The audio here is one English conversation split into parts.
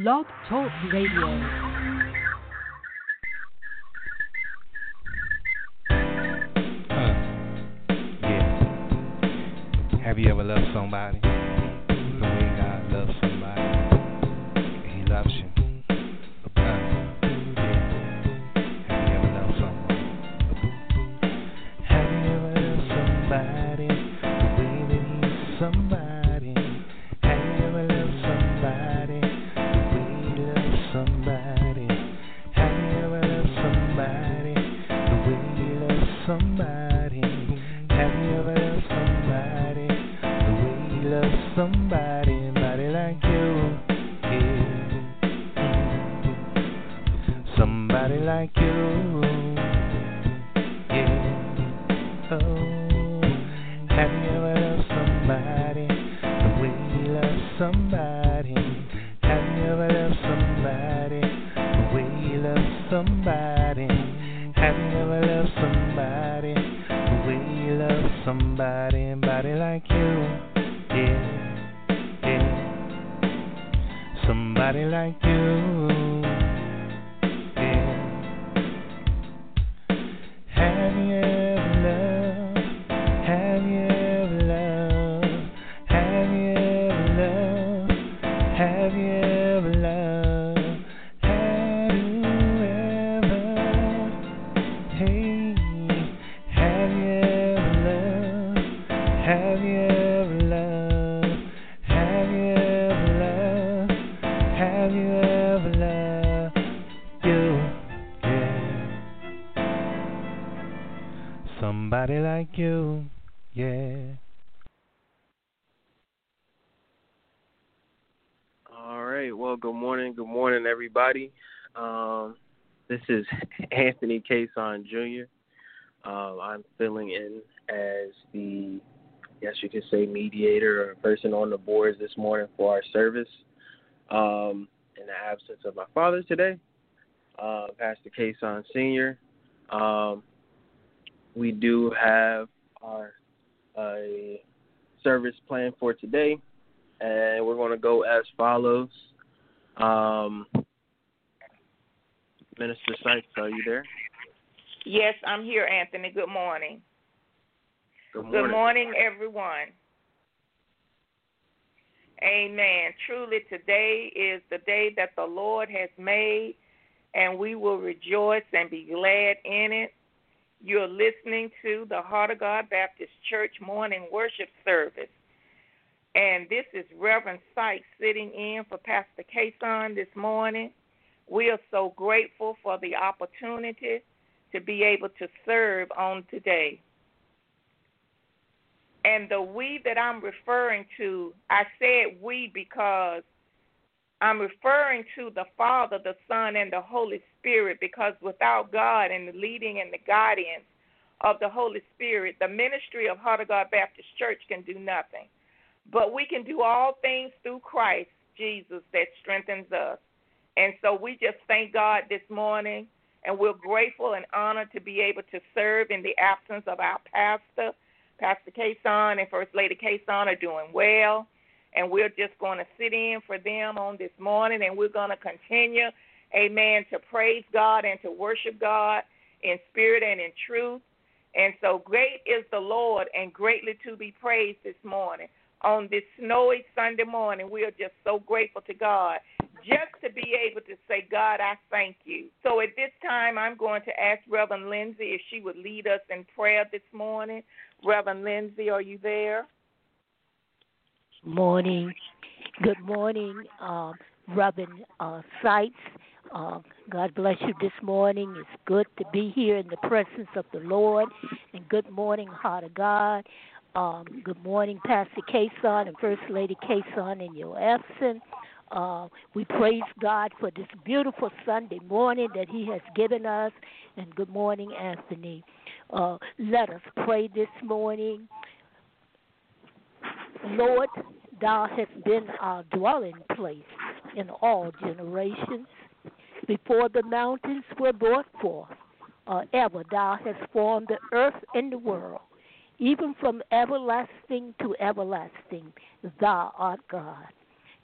Blog Talk Radio. Yeah. Have you ever loved somebody the way God loves somebody? And He loves you. Have you ever loved someone? Have you ever loved somebody the way that He's somebody? Have you ever loved somebody the way He loves somebody? Have you ever loved somebody the way He loves somebody? Have you ever loved somebody the way He loves somebody? Somebody like you, yeah. Somebody like you, yeah. Oh, have you ever loved somebody the way He loves somebody? Have you ever loved somebody the way He loves somebody? Have you ever loved somebody the way He loves somebody? Somebody like you, yeah, yeah. Somebody like you, yeah. Have you ever loved? Have you ever loved? Have you ever loved? Have you ever loved? Have you ever? Hey, have you ever loved? Have you ever loved? Have you ever loved? Have you ever loved you? Yeah. Somebody like you, yeah. All right. Well, good morning. Good morning, everybody. This is Anthony Cason Jr. I'm filling in as the, yes, you could say, mediator or person on the boards this morning for our service. In the absence of my father today, Pastor Cason Sr. We do have our service planned for today, and we're going to go as follows. Minister Sykes, are you there? Yes, I'm here, Anthony. Good morning. Good morning. Good morning, everyone. Amen. Truly, today is the day that the Lord has made, and we will rejoice and be glad in it. You're listening to the Heart of God Baptist Church morning worship service. And this is Reverend Sykes sitting in for Pastor Cason this morning. We are so grateful for the opportunity to be able to serve on today. And the we that I'm referring to, I said we because I'm referring to the Father, the Son, and the Holy Spirit, because without God and the leading and the guidance of the Holy Spirit, the ministry of Heart of God Baptist Church can do nothing. But we can do all things through Christ Jesus that strengthens us. And so we just thank God this morning, and we're grateful and honored to be able to serve in the absence of our pastor. Pastor Cason and First Lady Cason are doing well, and we're just going to sit in for them on this morning, and we're going to continue, amen, to praise God and to worship God in spirit and in truth. And so great is the Lord and greatly to be praised this morning. On this snowy Sunday morning, we are just so grateful to God just to be able to say, God, I thank you. So at this time, I'm going to ask Reverend Lindsay if she would lead us in prayer this morning. Reverend Lindsay, are you there? Morning. Good morning, Reverend Sykes. God bless you this morning. It's good to be here in the presence of the Lord. And good morning, Heart of God. Good morning, Pastor Cason and First Lady Cason in your absence. We praise God for this beautiful Sunday morning that He has given us. And good morning, Anthony. Let us pray this morning. Lord, Thou hast been our dwelling place in all generations. Before the mountains were brought forth, or ever Thou hast formed the earth and the world. Even from everlasting to everlasting, Thou art God.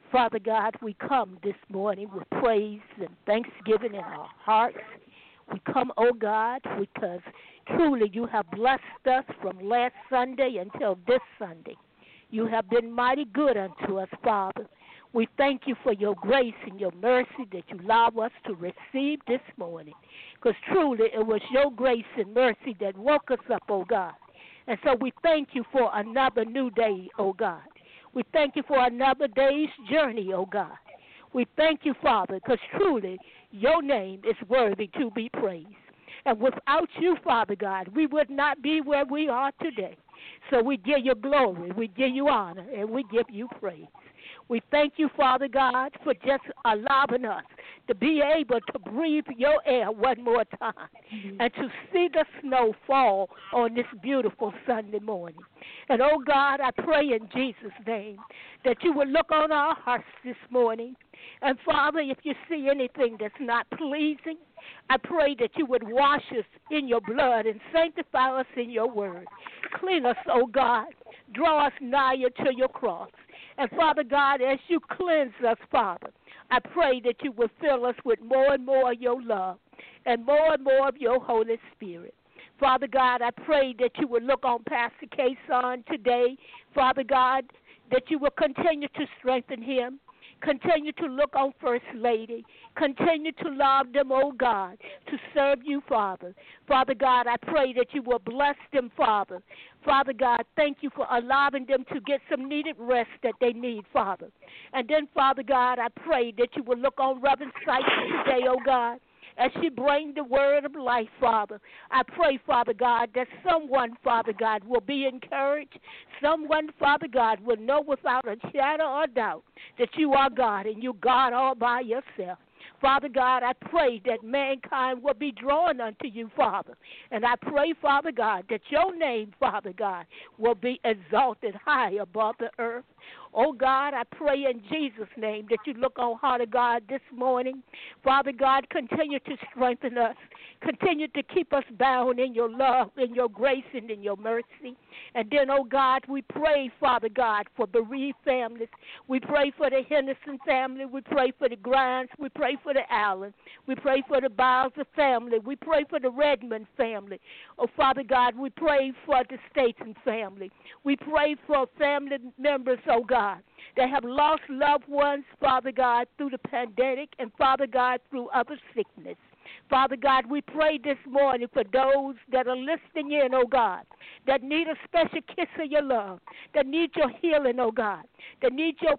Father God, we come this morning with praise and thanksgiving in our hearts. We come, oh God, because truly you have blessed us from last Sunday until this Sunday. You have been mighty good unto us, Father. We thank you for your grace and your mercy that you allow us to receive this morning. Because truly it was your grace and mercy that woke us up, oh God. And so we thank you for another new day, oh God. We thank you for another day's journey, oh God. We thank you, Father, because truly your name is worthy to be praised. And without you, Father God, we would not be where we are today. So we give you glory, we give you honor, and we give you praise. We thank you, Father God, for just allowing us to be able to breathe your air one more time and to see the snow fall on this beautiful Sunday morning. And, oh God, I pray in Jesus' name that you will look on our hearts this morning. And, Father, if you see anything that's not pleasing, I pray that you would wash us in your blood and sanctify us in your word. Clean us, oh God. Draw us nigher to your cross. And, Father God, as you cleanse us, Father, I pray that you will fill us with more and more of your love and more of your Holy Spirit. Father God, I pray that you will look on Pastor Kason today, Father God, that you will continue to strengthen him. Continue to look on First Lady. Continue to love them, oh God, to serve you, Father. Father God, I pray that you will bless them, Father. Father God, thank you for allowing them to get some needed rest that they need, Father. And then, Father God, I pray that you will look on Reverend Sykes today, oh God, as she brings the word of life, Father. I pray, Father God, that someone, Father God, will be encouraged. Someone, Father God, will know without a shadow or doubt that you are God and you God all by yourself. Father God, I pray that mankind will be drawn unto you, Father. And I pray, Father God, that your name, Father God, will be exalted high above the earth. Oh, God, I pray in Jesus' name that you look on Heart of God this morning. Father God, continue to strengthen us. Continue to keep us bound in your love, in your grace, and in your mercy. And then, oh, God, we pray, Father God, for bereaved families. We pray for the Henderson family. We pray for the Grimes. We pray for the Allen. We pray for the Bowser family. We pray for the Redmond family. Oh, Father God, we pray for the Staten family. We pray for family members, oh God, that have lost loved ones, Father God, through the pandemic and, Father God, through other sickness. Father God, we pray this morning for those that are listening in, oh God, that need a special kiss of your love, that need your healing, oh God, that need your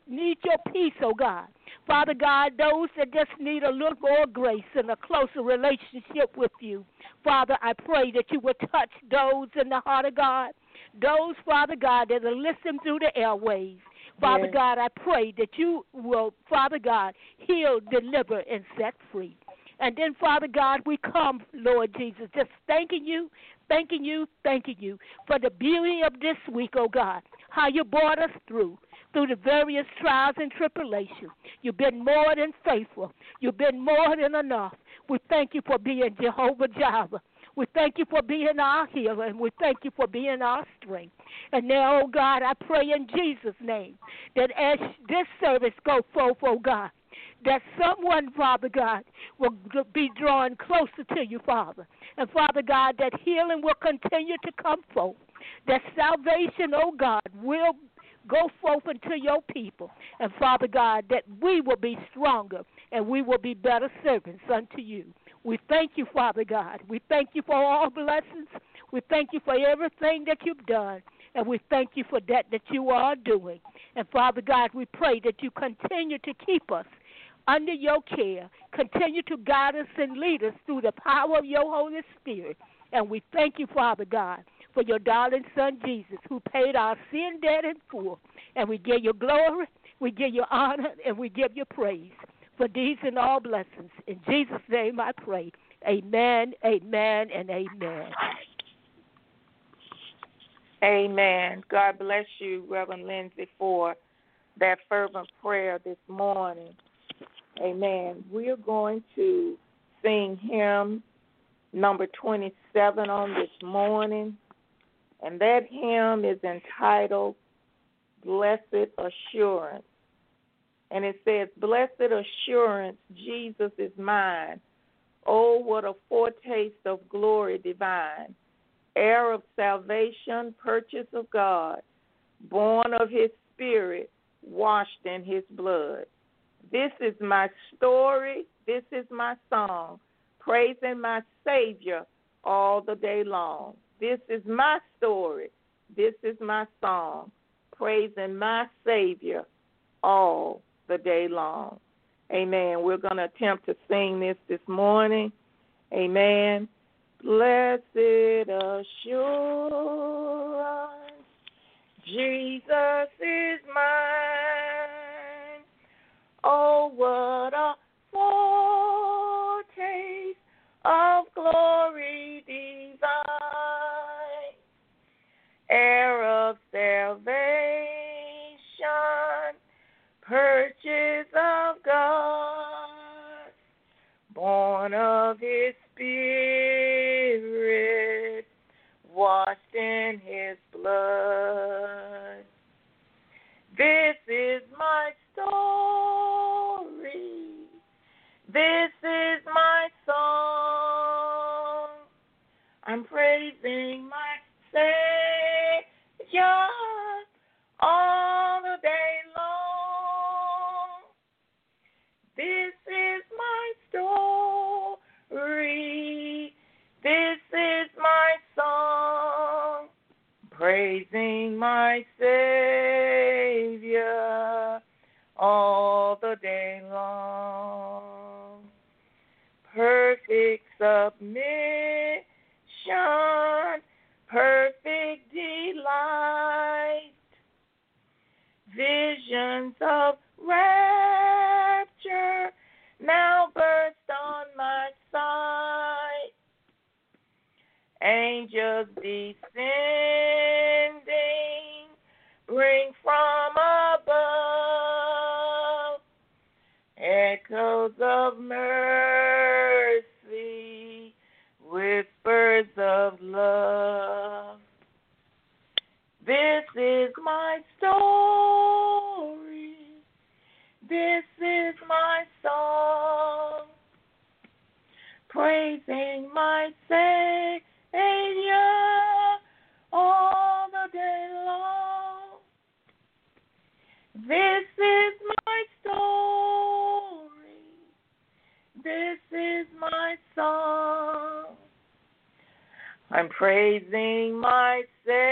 peace, oh God. Father God, those that just need a little more grace and a closer relationship with you. Father, I pray that you will touch those in the heart of God, those, Father God, that are listening through the airways. Father yes. God, I pray that you will, Father God, heal, deliver, and set free. And then, Father God, we come, Lord Jesus, just thanking you for the beauty of this week, oh God, how you brought us through the various trials and tribulations. You've been more than faithful. You've been more than enough. We thank you for being Jehovah Jireh. We thank you for being our healer, and we thank you for being our strength. And now, oh God, I pray in Jesus' name that as this service goes forth, oh God, that someone, Father God, will be drawn closer to you, Father. And, Father God, that healing will continue to come forth. That salvation, oh God, will go forth into your people. And, Father God, that we will be stronger and we will be better servants unto you. We thank you, Father God. We thank you for all blessings. We thank you for everything that you've done. And we thank you for that you are doing. And, Father God, we pray that you continue to keep us under your care. Continue to guide us and lead us through the power of your Holy Spirit. And we thank you, Father God, for your darling Son, Jesus, who paid our sin debt in full. And we give you glory, we give you honor, and we give you praise for these and all blessings. In Jesus' name I pray. Amen, amen, and amen. Amen. God bless you, Reverend Lindsay, for that fervent prayer this morning. Amen. We're going to sing hymn number 27 on this morning, and that hymn is entitled Blessed Assurance. And it says, blessed assurance, Jesus is mine. Oh, what a foretaste of glory divine. Heir of salvation, purchase of God, born of his spirit, washed in his blood. This is my story, this is my song, praising my Savior all the day long. This is my story, this is my song, praising my Savior all the day long. Amen. We're going to attempt to sing this morning. Amen. Blessed assurance, Jesus is mine. Oh, what a foretaste of glory divine, heir of salvation, purchase of God, born of his spirit, washed in his blood. This is my story, this is my song, I'm praising my Savior all the day long. This is my story, this is my song, praising my Savior all the day long. Perfect submission, perfect delight, visions of rapture now burst on my sight. Angels descending, bring from above echoes of mercy, whispers of love. This is my story, this is my song, praising my Savior all the day long. This is my story, this is my song, I'm praising my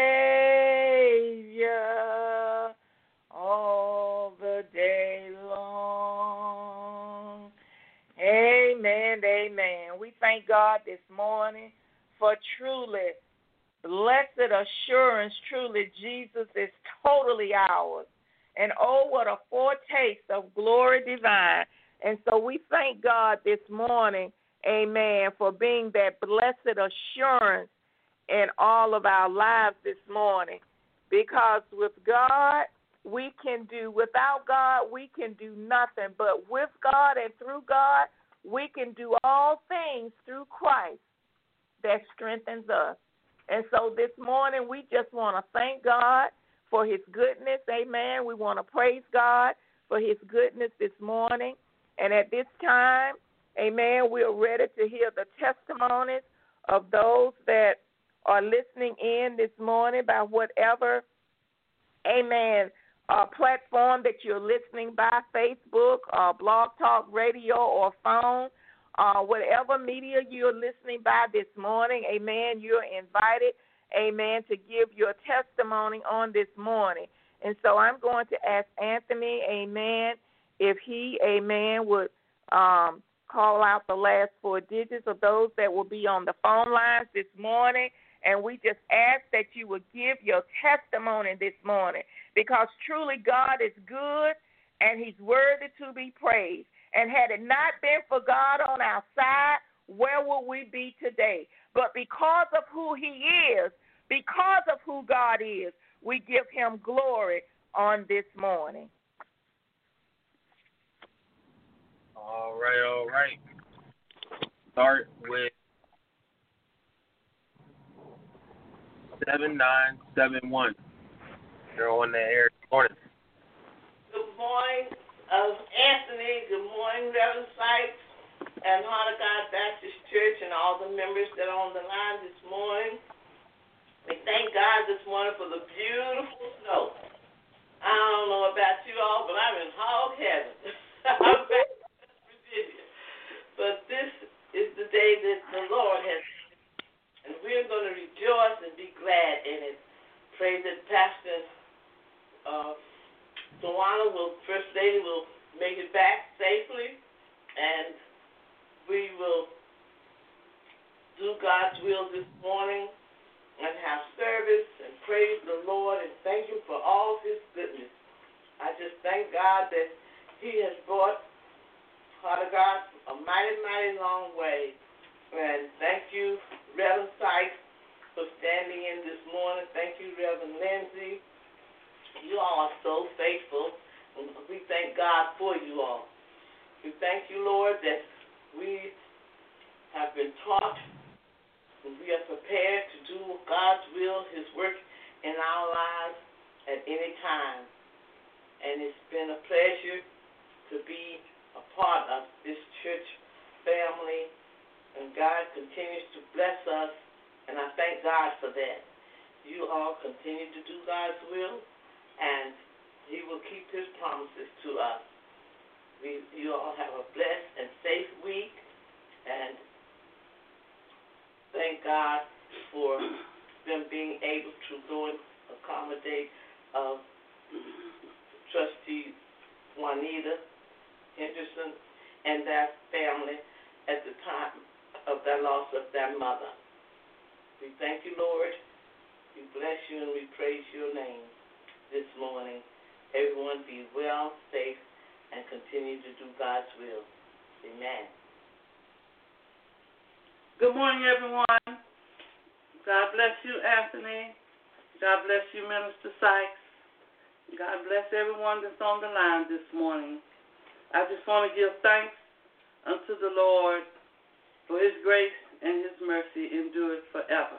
Savior all the day long. Amen, amen. We thank God this morning for truly blessed assurance. Truly, Jesus is totally ours. And oh, what a foretaste of glory divine. And so we thank God this morning, amen, for being that blessed assurance in all of our lives this morning. Because with God, we can do, without God, we can do nothing. But with God and through God, we can do all things through Christ that strengthens us. And so this morning, we just want to thank God for his goodness. Amen. We want to praise God for his goodness this morning. And at this time, amen, we're ready to hear the testimonies of those that are listening in this morning by whatever, amen, platform that you're listening by, Facebook, Blog Talk Radio, or phone, whatever media you're listening by this morning, amen, you're invited, amen, to give your testimony on this morning. And so I'm going to ask Anthony, amen, if he, amen, would call out the last four digits of those that will be on the phone lines this morning. And we just ask that you would give your testimony this morning, because truly God is good and he's worthy to be praised. And had it not been for God on our side, where would we be today? But because of who he is, because of who God is, we give him glory on this morning. All right. Start with 7971. You're on the air. Good morning. Good morning. Anthony, good morning, Reverend Sykes, and Heart of God Baptist Church, and all the members that are on the line this morning. We thank God this morning for the beautiful snow. I don't know about you all, but I'm in hog heaven. I'm back in West Virginia. But this is the day that the Lord has made, and we're going to rejoice and be glad in it. Pray that Pastor Tawana, First Lady, will make it back safely, and we will do God's will this morning and have service and praise the Lord and thank Him for all of His goodness. I just thank God that He has brought Heart of God a mighty, mighty long way. And thank you, Reverend Sykes, for standing in this morning. Thank you, Reverend Lindsay. You all are so faithful, and we thank God for you all. We thank you, Lord, that we have been taught and we are prepared to do God's will, His work in our lives at any time. And it's been a pleasure to be a part of this church family, and God continues to bless us, and I thank God for that. You all continue to do God's will, and He will keep His promises to us. You all have a blessed and safe week, and thank God for them being able to go and accommodate Trustee Juanita Henderson and their family at the time of their loss of their mother. We thank you, Lord. We bless you and we praise your name this morning. Everyone be well, safe, and continue to do God's will. Amen. Good morning, everyone. God bless you, Anthony. God bless you, Minister Sykes. God bless everyone that's on the line this morning. I just want to give thanks unto the Lord for His grace and His mercy endureth forever.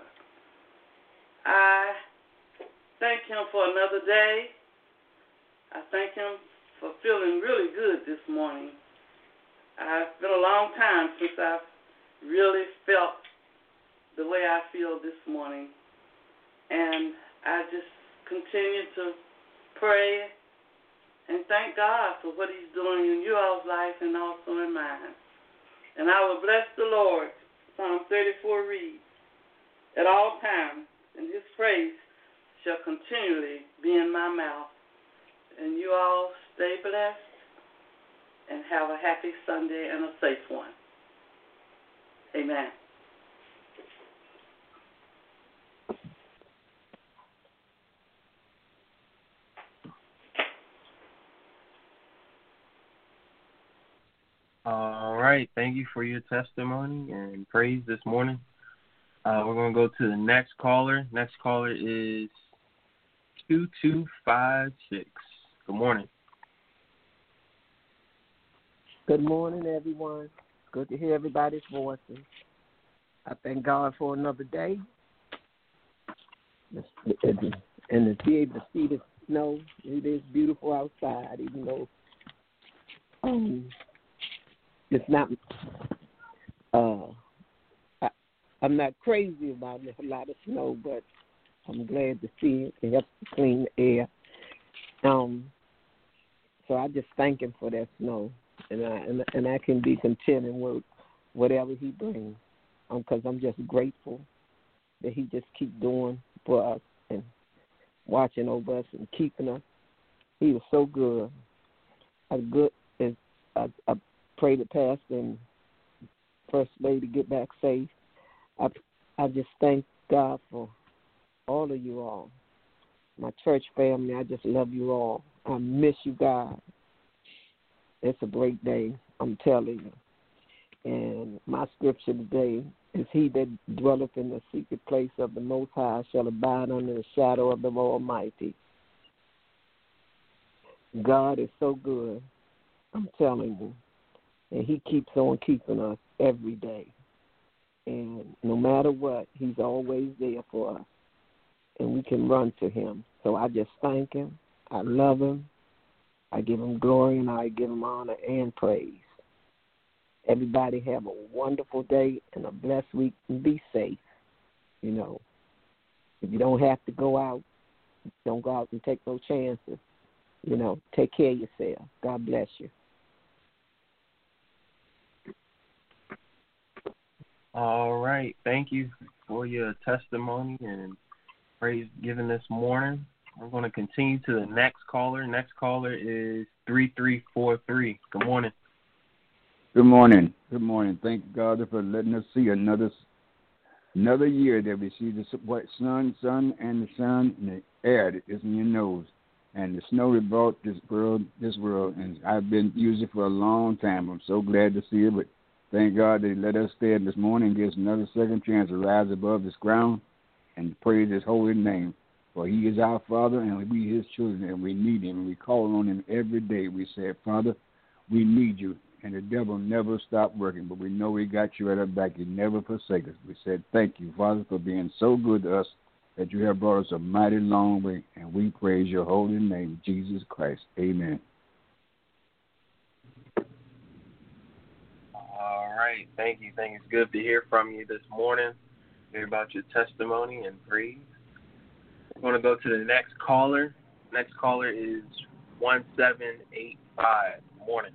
I thank Him for another day. I thank Him for feeling really good this morning. It's been a long time since I've really felt the way I feel this morning. And I just continue to pray and thank God for what He's doing in you all's life and also in mine. And I will bless the Lord, Psalm 34 reads, at all times, and His praise shall continually be in my mouth. And you all stay blessed and have a happy Sunday and a safe one. Amen. All right. Thank you for your testimony and praise this morning. We're going to go to the next caller. Next caller is 2256. Good morning. Good morning, everyone. Good to hear everybody's voices. I thank God for another day. And to be able to see the snow, it is beautiful outside, even though it's not, I'm not crazy about a lot of snow, but I'm glad to see it. It helps to clean the air. So I just thank Him for that snow, and I can be content with whatever He brings, because I'm just grateful that He just keep doing for us and watching over us and keeping us. He was so good. I pray the pastor and First Lady get back safe. I just thank God for all of you all. My church family, I just love you all. I miss you, God. It's a great day, I'm telling you. And my scripture today is, he that dwelleth in the secret place of the Most High shall abide under the shadow of the Almighty. God is so good, I'm telling you. And He keeps on keeping us every day. And no matter what, He's always there for us. And we can run to Him. So I just thank Him. I love Him. I give him glory and I give him honor and praise. Everybody have a wonderful day and a blessed week and be safe. You know, if you don't have to go out, don't go out and take no chances. You know, take care of yourself. God bless you. All right. Thank you for your testimony and praise given this morning. We're going to continue to the next caller. Next caller is 3343. Good morning. Good morning. Good morning. Thank God for letting us see another year that we see the sun, and the sun, and the air that is in your nose. And the snow that brought this world, and I've been using it for a long time. I'm so glad to see it, but thank God they let us stay this morning and give us another second chance to rise above this ground and praise his holy name. For he is our Father, and we his children, and we need him, and we call on him every day. We say, Father, we need you, and the devil never stopped working, but we know we got you at our back. You never forsake us. We said, thank you, Father, for being so good to us, that you have brought us a mighty long way, and we praise your holy name, Jesus Christ. Amen. All right. Thank you. It's good to hear from you this morning, hear about your testimony and praise. I'm going to go to the next caller. Next caller is 1785. Good morning.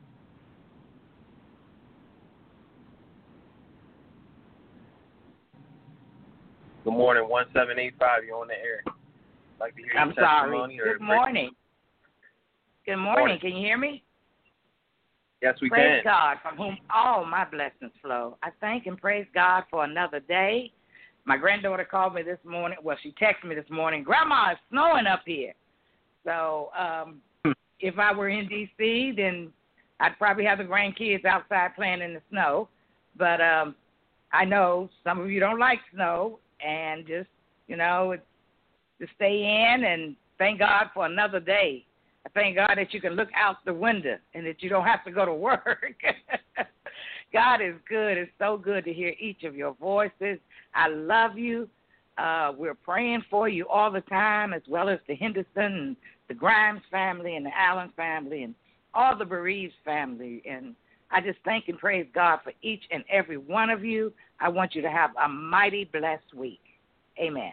Good morning, 1785. You're on the air. I'd like to hear your testimony. Good morning. Good morning. Can you hear me? Yes, we praise can. God, from whom all my blessings flow. I thank and praise God for another day. My granddaughter called me this morning. Well, she texted me this morning, Grandma, it's snowing up here. So if I were in D.C., then I'd probably have the grandkids outside playing in the snow. But I know some of you don't like snow, and just, to stay in and thank God for another day. I thank God that you can look out the window and that you don't have to go to work. God is good. It's so good to hear each of your voices. I love you. We're praying for you all the time, as well as the Henderson and the Grimes family and the Allen family and all the bereaved family. And I just thank and praise God for each and every one of you. I want you to have a mighty blessed week. Amen.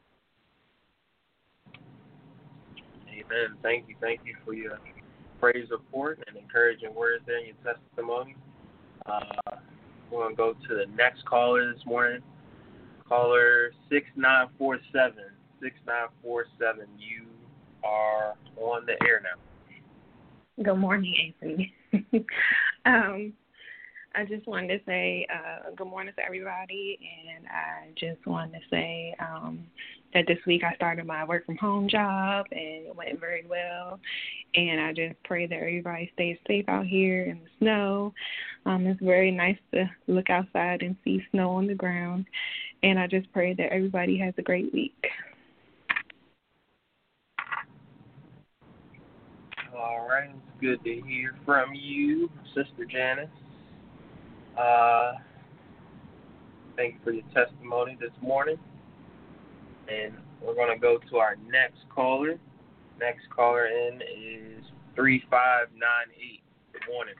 Amen. Thank you for your praise report and encouraging words there in your testimony. We're going to go to the next caller this morning. Caller 6947. 6947. You are on the air now. Good morning, Anthony. I just wanted to say good morning to everybody, and I just wanted to say that this week I started my work from home job, and it went very well, and I just pray that everybody stays safe out here in the snow. It's very nice to look outside and see snow on the ground, and I just pray that everybody has a great week. All right, it's good to hear from you, Sister Janice. Thank you for your testimony this morning. And we're going to go to our next caller. Next caller in is 3598. Good morning.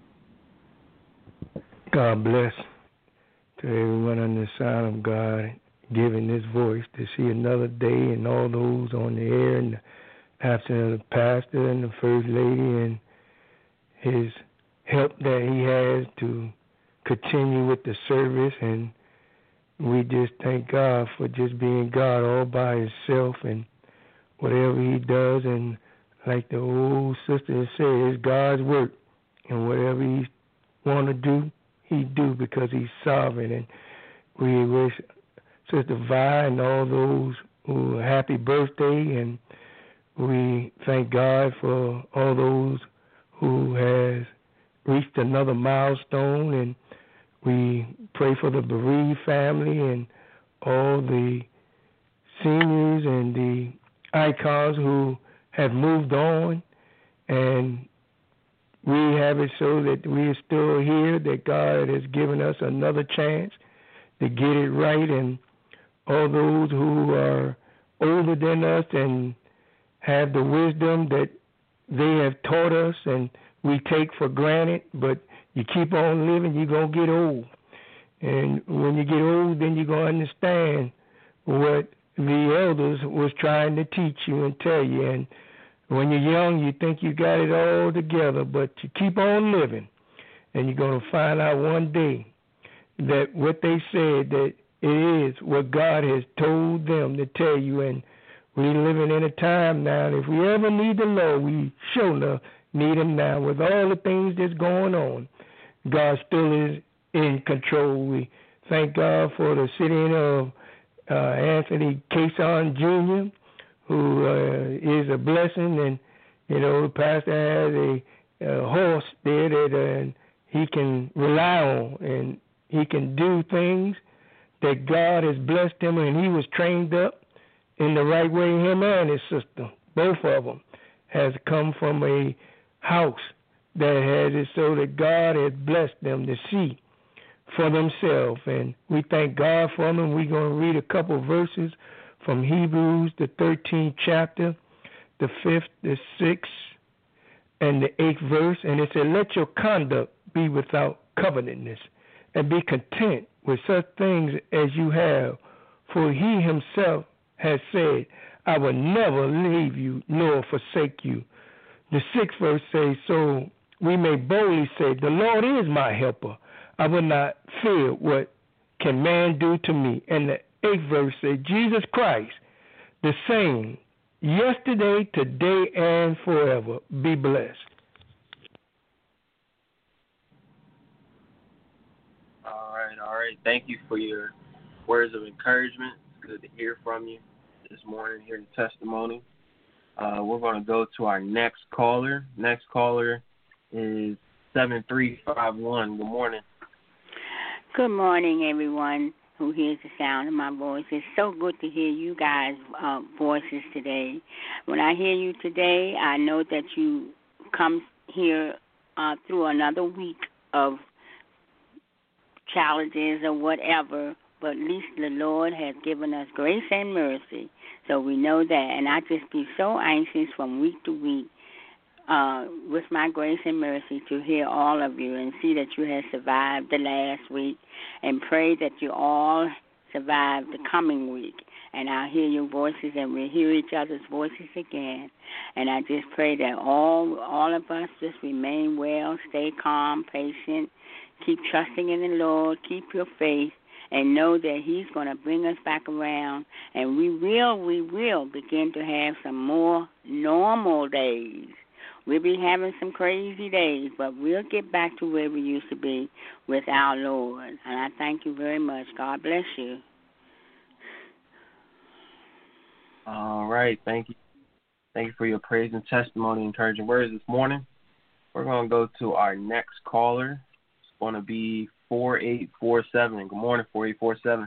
God bless to everyone on the side of God, giving this voice to see another day, and all those on the air, and the absence of the pastor and the first lady, and his help that he has to continue with the service. And we just thank God for just being God all by himself, and whatever he does, and like the old sister said, it's God's work, and whatever he want to do, he do, because he's sovereign. And we wish Sister Vi and all those who happy birthday, and we thank God for all those who has reached another milestone, and we pray for the bereaved family and all the seniors and the icons who have moved on, and we have it so that we are still here, that God has given us another chance to get it right. And all those who are older than us and have the wisdom that they have taught us and we take for granted, but you keep on living, you're going to get old. And when you get old, then you're going to understand what the elders was trying to teach you and tell you. And when you're young, you think you got it all together, but you keep on living. And you're going to find out one day that what they said, that it is what God has told them to tell you. And we're living in a time now, and if we ever need the Lord, we sure enough need Him now. With all the things that's going on, God still is in control. We thank God for the sitting of Anthony Cason Jr., who is a blessing. And, you know, the pastor has a horse there that he can rely on, and he can do things that God has blessed him, and he was trained up in the right way. Him and his sister, both of them, has come from a house that has it so that God has blessed them to see for themselves. And we thank God for them. We're going to read a couple of verses from Hebrews, the 13th chapter, the 5th, the 6th, and the 8th verse. And it said, let your conduct be without covetousness, and be content with such things as you have. For he himself has said, I will never leave you nor forsake you. The 6th verse says, so we may boldly say, the Lord is my helper. I will not fear what can man do to me. And the 8th verse says, Jesus Christ, the same, yesterday, today, and forever. Be blessed. All right. Thank you for your words of encouragement. It's good to hear from you this morning, hear the testimony. We're going to go to our next caller. Next caller is 7351. Good morning. Good morning, everyone who hears the sound of my voice. It's so good to hear you guys' voices today. When I hear you today, I know that you come here through another week of challenges or whatever, but at least the Lord has given us grace and mercy. So we know that, and I just be so anxious from week to week with my grace and mercy to hear all of you and see that you have survived the last week, and pray that you all survive the coming week. And I'll hear your voices and we'll hear each other's voices again. And I just pray that all of us just remain well, stay calm, patient, keep trusting in the Lord, keep your faith, and know that He's going to bring us back around, and we will begin to have some more normal days. We'll be having some crazy days, but we'll get back to where we used to be with our Lord. And I thank you very much. God bless you. All right. Thank you. Thank you for your praise and testimony, encouraging words this morning. We're going to go to our next caller. It's going to be 4847. Good morning, 4847.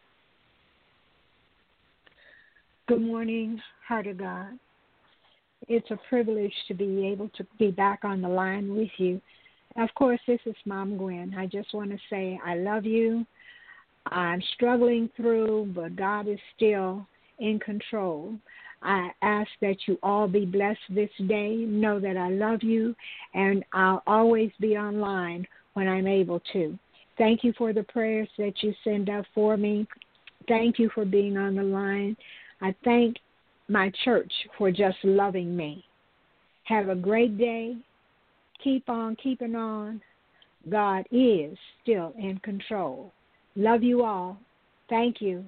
Good morning, Heart of God. It's a privilege to be able to be back on the line with you. Of course, this is Mom Gwen. I just want to say I love you. I'm struggling through, but God is still in control. I ask that you all be blessed this day. Know that I love you, and I'll always be online when I'm able to. Thank you for the prayers that you send up for me. Thank you for being on the line. I thank my church for just loving me. Have a great day. Keep on keeping on. God is still in control. Love you all. Thank you.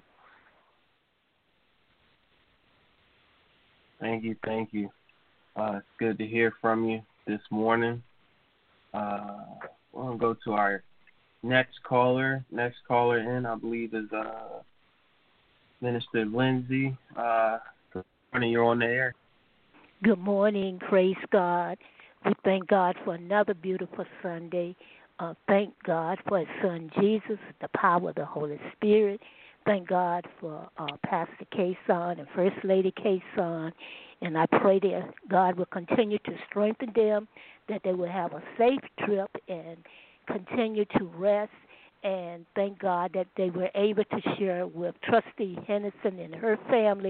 Thank you. It's good to hear from you this morning. We're going to go to our next caller. Next caller in, I believe, is Minister Lindsay. Good morning. You're on the air. Good morning. Praise God. We thank God for another beautiful Sunday. Thank God for His Son Jesus, the power of the Holy Spirit. Thank God for Pastor Cason and First Lady Cason. And I pray that God will continue to strengthen them, that they will have a safe trip and continue to rest. And thank God that they were able to share with Trustee Henderson and her family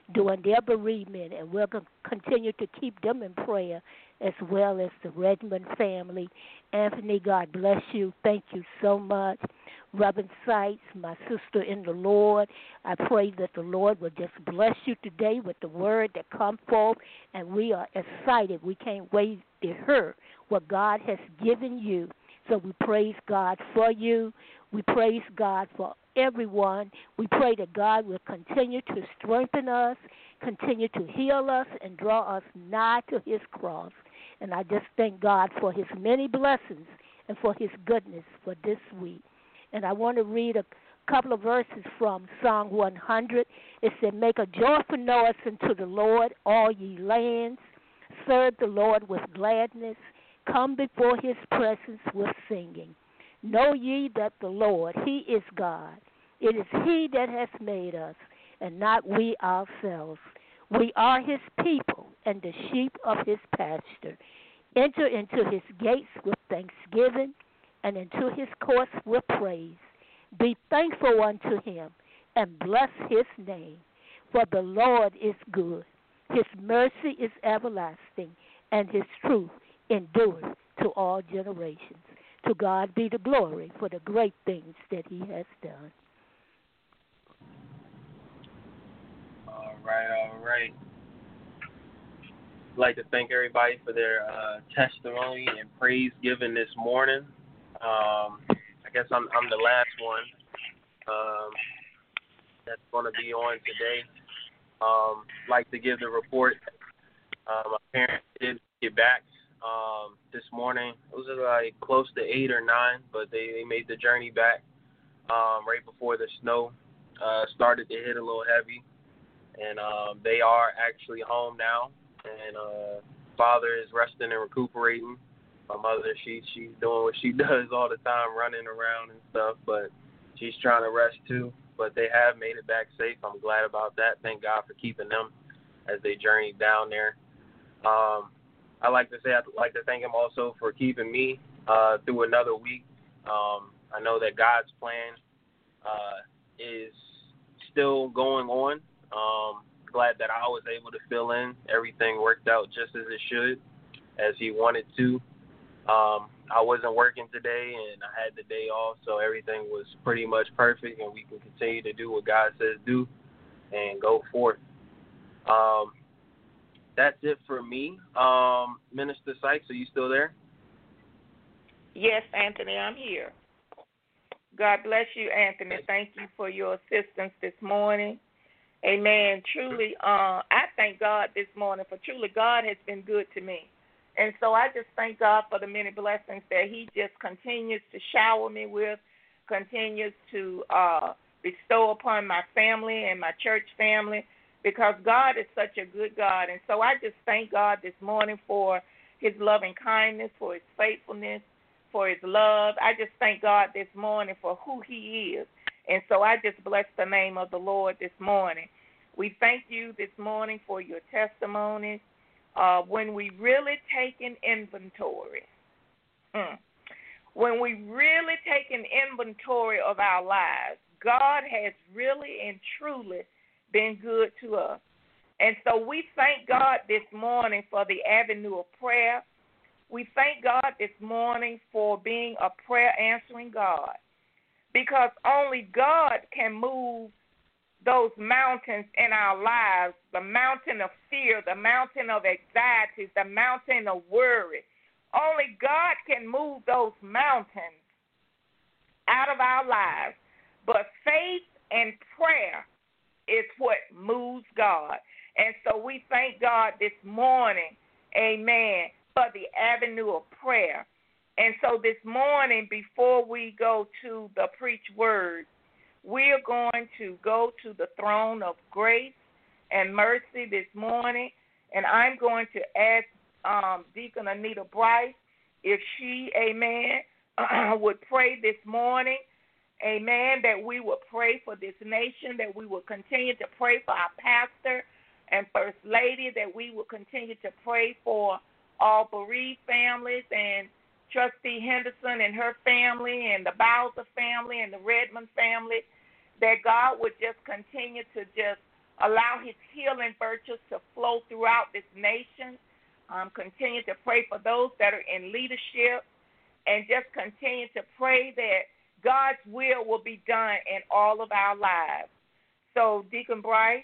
during their bereavement, and we're going to continue to keep them in prayer as well as the Redmond family. Anthony, God bless you. Thank you so much. Reverend Sykes, my sister in the Lord, I pray that the Lord will just bless you today with the word that come forth, and we are excited. We can't wait to hear what God has given you. So we praise God for you. We praise God for everyone. We pray that God will continue to strengthen us, continue to heal us, and draw us nigh to his cross. And I just thank God for his many blessings and for his goodness for this week. And I want to read a couple of verses from Psalm 100. It said, make a joyful noise unto the Lord, all ye lands. Serve the Lord with gladness. Come before his presence with singing. Know ye that the Lord, he is God. It is he that has made us, and not we ourselves. We are his people and the sheep of his pasture. Enter into his gates with thanksgiving and into his courts with praise. Be thankful unto him and bless his name. For the Lord is good. His mercy is everlasting, and his truth endureth to all generations. To God be the glory for the great things that he has done. All right. I'd like to thank everybody for their testimony and praise given this morning. I guess I'm the last one that's going to be on today. Like to give the report. My parents did get back this morning. It was like close to 8 or 9, but they made the journey back right before the snow started to hit a little heavy. And they are actually home now. And father is resting and recuperating. My mother, she's doing what she does all the time, running around and stuff, but she's trying to rest too. But they have made it back safe. I'm glad about that. Thank God for keeping them as they journeyed down there. I'd like to thank him also for keeping me through another week. I know that God's plan is still going on. Glad that I was able to fill in. Everything worked out just as it should, as he wanted to. I wasn't working today, and I had the day off, so everything was pretty much perfect, and we can continue to do what God says do and go forth. That's it for me. Minister Sykes, are you still there? Yes, Anthony, I'm here. God bless you, Anthony. Thank you for your assistance this morning. Amen. Truly, I thank God this morning, for truly God has been good to me. And so I just thank God for the many blessings that he just continues to shower me with, continues to bestow upon my family and my church family, because God is such a good God. And so I just thank God this morning for his loving kindness, for his faithfulness, for his love. I just thank God this morning for who he is. And so I just bless the name of the Lord this morning. We thank you this morning for your testimonies. When we really take an inventory, when we really take an inventory of our lives, God has really and truly been good to us. And so we thank God this morning for the avenue of prayer. We thank God this morning for being a prayer answering God, because only God can move those mountains in our lives, the mountain of fear, the mountain of anxiety, the mountain of worry. Only God can move those mountains out of our lives. But faith and prayer is what moves God. And so we thank God this morning, amen, for the avenue of prayer. And so this morning, before we go to the preach word, we're going to go to the throne of grace and mercy this morning. And I'm going to ask Deacon Anita Bryce if she, amen, would pray this morning, amen, that we will pray for this nation, that we will continue to pray for our pastor and First Lady, that we will continue to pray for all bereaved families, and Trustee Henderson and her family, and the Bowser family and the Redmond family, that God would just continue to just allow his healing virtues to flow throughout this nation. Continue to pray for those that are in leadership, and just continue to pray that God's will be done in all of our lives. So, Deacon Bryce.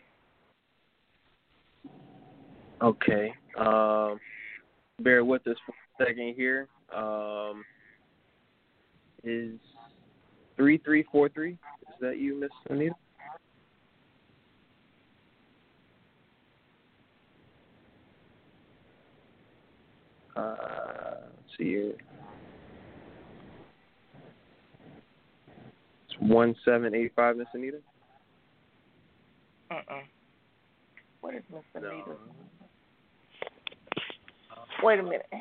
Okay. Bear with us for a second here. Is 3343? Is that you, Miss Anita? Let's see here. It's 1785, Miss Anita? What is Miss Anita? Wait a minute.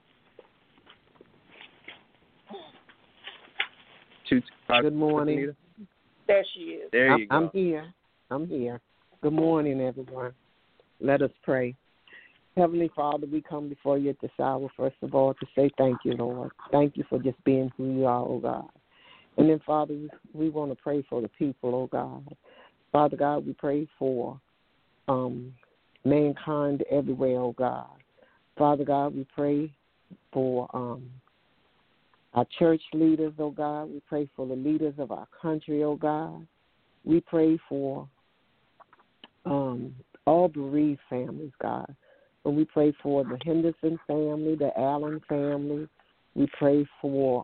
Good morning. There she is. There you go. I'm here. Good morning, everyone. Let us pray. Heavenly Father, we come before you at this hour, first of all, to say thank you, Lord. Thank you for just being who you are, oh God. And then, Father, we want to pray for the people, oh God. Father God, we pray for mankind everywhere, oh God. Father God, we pray for our church leaders, oh God. We pray for the leaders of our country, oh God. We pray for all bereaved families, God. And we pray for the Henderson family, the Allen family. We pray for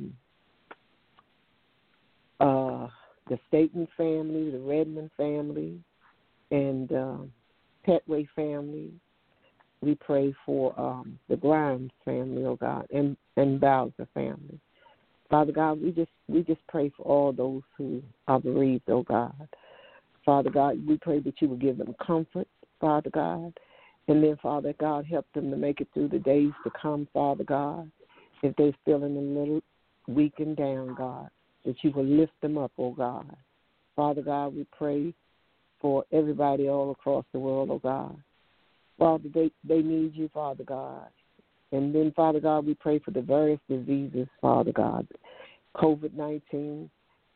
the Staten family, the Redmond family, and Petway family. We pray for the Grimes family, oh God, and Bowser family. Father God, we just pray for all those who are bereaved, oh God. Father God, we pray that you will give them comfort, Father God. And then, Father God, help them to make it through the days to come, Father God. If they're feeling a little weak and down, God, that you will lift them up, oh God. Father God, we pray for everybody all across the world, oh God. Father, they need you, Father God. And then, Father God, we pray for the various diseases, Father God, COVID-19,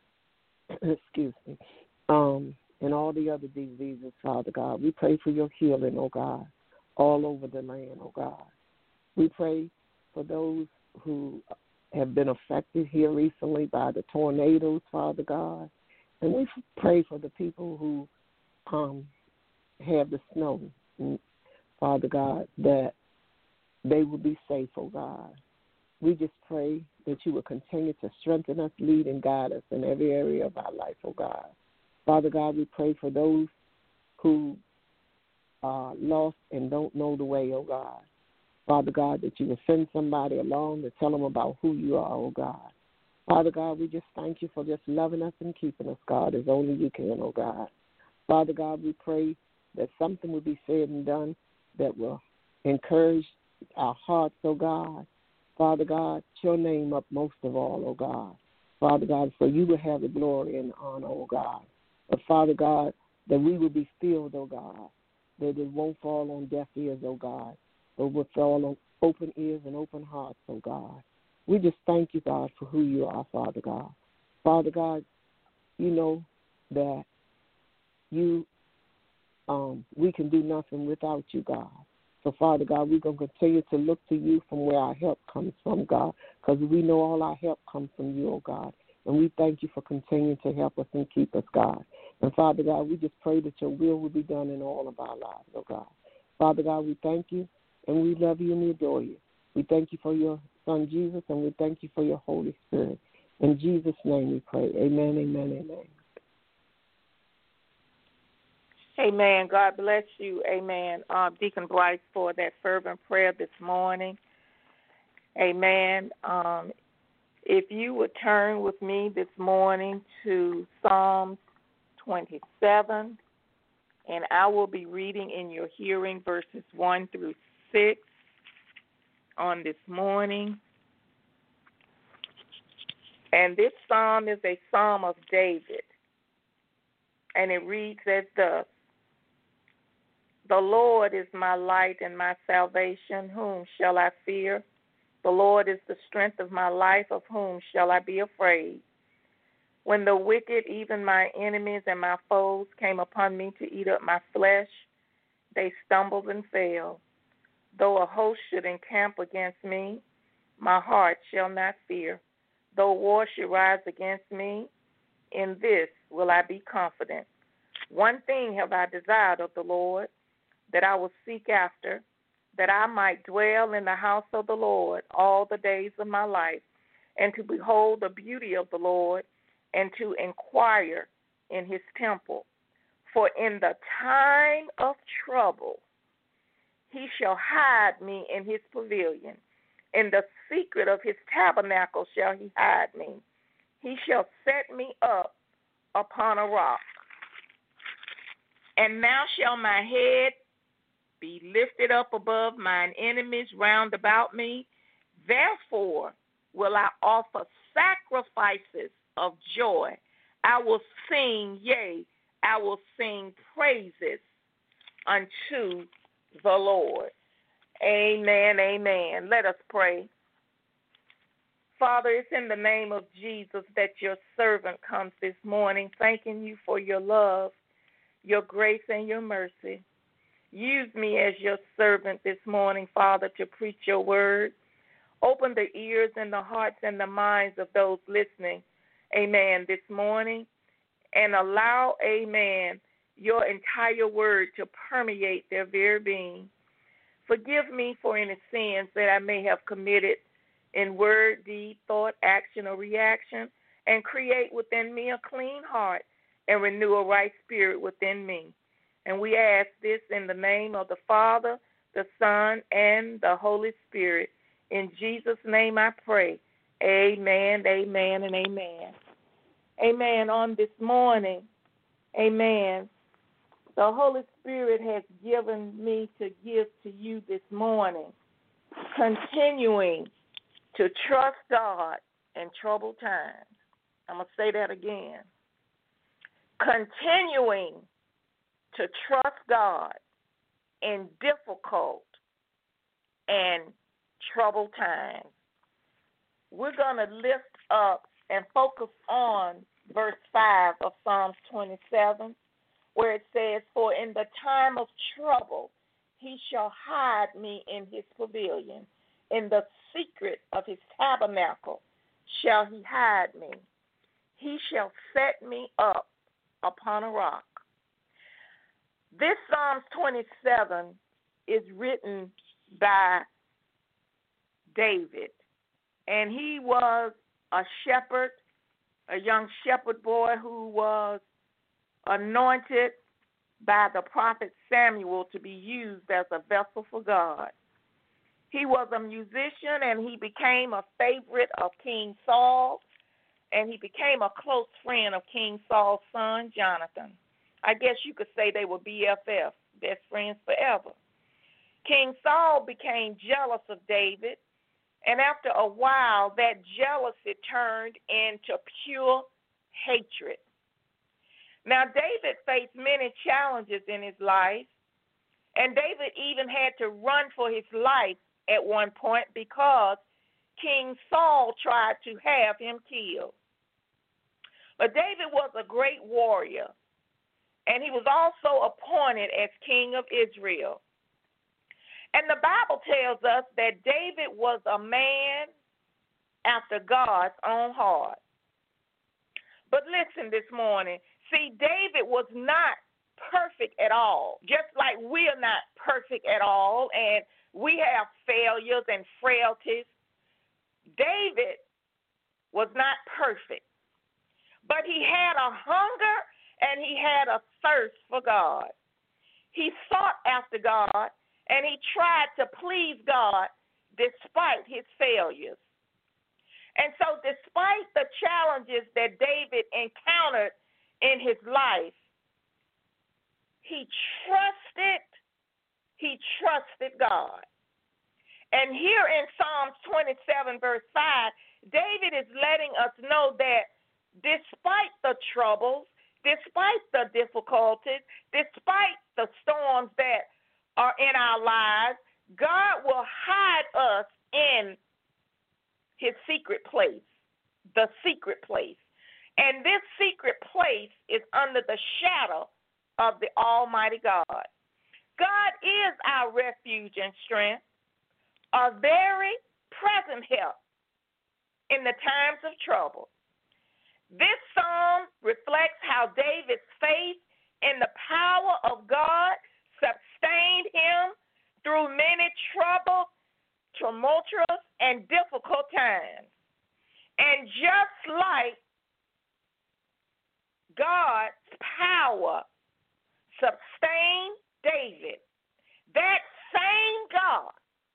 excuse me, and all the other diseases, Father God. We pray for your healing, oh God, all over the land, oh God. We pray for those who have been affected here recently by the tornadoes, Father God. And we pray for the people who have the snow, Father God, that they will be safe, oh God. We just pray that you will continue to strengthen us, lead and guide us in every area of our life, oh God. Father God, we pray for those who are lost and don't know the way, oh God. Father God, that you will send somebody along to tell them about who you are, oh God. Father God, we just thank you for just loving us and keeping us, God, as only you can, oh God. Father God, we pray that something will be said and done that will encourage our hearts, oh God. Father God, your name up most of all, oh God. Father God, for you will have the glory and the honor, oh God. But Father God, that we will be filled, oh God, that it won't fall on deaf ears, oh God, but will fall on open ears and open hearts, oh God. We just thank you, God, for who you are, Father God. Father God, you know that you, we can do nothing without you, God. So, Father God, we're going to continue to look to you from where our help comes from, God, because we know all our help comes from you, oh God. And we thank you for continuing to help us and keep us, God. And, Father God, we just pray that your will be done in all of our lives, oh God. Father God, we thank you, and we love you and we adore you. We thank you for your Son, Jesus, and we thank you for your Holy Spirit. In Jesus' name we pray. Amen, amen, amen. Amen. God bless you. Amen. Deacon Bryce, for that fervent prayer this morning. Amen. If you would turn with me this morning to Psalms 27, and I will be reading in your hearing verses 1 through 6 on this morning. And this psalm is a psalm of David, and it reads as thus: The Lord is my light and my salvation. Whom shall I fear? The Lord is the strength of my life. Of whom shall I be afraid? When the wicked, even my enemies and my foes, came upon me to eat up my flesh, they stumbled and fell. Though a host should encamp against me, my heart shall not fear. Though war should rise against me, in this will I be confident. One thing have I desired of the Lord, that I will seek after, that I might dwell in the house of the Lord all the days of my life, and to behold the beauty of the Lord, and to inquire in his temple. For in the time of trouble he shall hide me in his pavilion. In the secret of his tabernacle shall he hide me. He shall set me up upon a rock. And now shall my head be lifted up above mine enemies round about me. Therefore will I offer sacrifices of joy. I will sing, yea, I will sing praises unto the Lord. Amen, amen. Let us pray. Father, it's in the name of Jesus that your servant comes this morning, thanking you for your love, your grace, and your mercy. Use me as your servant this morning, Father, to preach your word. Open the ears and the hearts and the minds of those listening, amen, this morning, and allow, amen, your entire word to permeate their very being. Forgive me for any sins that I may have committed in word, deed, thought, action, or reaction, and create within me a clean heart and renew a right spirit within me. And we ask this in the name of the Father, the Son, and the Holy Spirit. In Jesus' name I pray. Amen, amen, and amen. Amen. On this morning, amen, the Holy Spirit has given me to give to you this morning, continuing to trust God in troubled times. I'm going to say that again. Continuing to trust God in difficult and troubled times. We're going to lift up and focus on verse 5 of Psalms 27, where it says, "For in the time of trouble he shall hide me in his pavilion. In the secret of his tabernacle shall he hide me. He shall set me up upon a rock." This Psalms 27 is written by David, and he was a shepherd, a young shepherd boy who was anointed by the prophet Samuel to be used as a vessel for God. He was a musician, and he became a favorite of King Saul, and he became a close friend of King Saul's son, Jonathan. I guess you could say they were BFFs, best friends forever. King Saul became jealous of David, and after a while, that jealousy turned into pure hatred. Now, David faced many challenges in his life, and David even had to run for his life at one point because King Saul tried to have him killed. But David was a great warrior, and he was also appointed as king of Israel. And the Bible tells us that David was a man after God's own heart. But listen this morning. See, David was not perfect at all, just like we're not perfect at all, and we have failures and frailties. David was not perfect, but he had a hunger and he had a thirst for God. He sought after God, and he tried to please God despite his failures. And so despite the challenges that David encountered in his life, he trusted God. And here in Psalms 27, verse 5, David is letting us know that despite the troubles, despite the difficulties, despite the storms that are in our lives, God will hide us in his secret place, the secret place. And this secret place is under the shadow of the Almighty God. God is our refuge and strength, a very present help in the times of trouble. This psalm reflects how David's faith in the power of God sustained him through many troubled, tumultuous, and difficult times. And just like God's power sustained David, that same God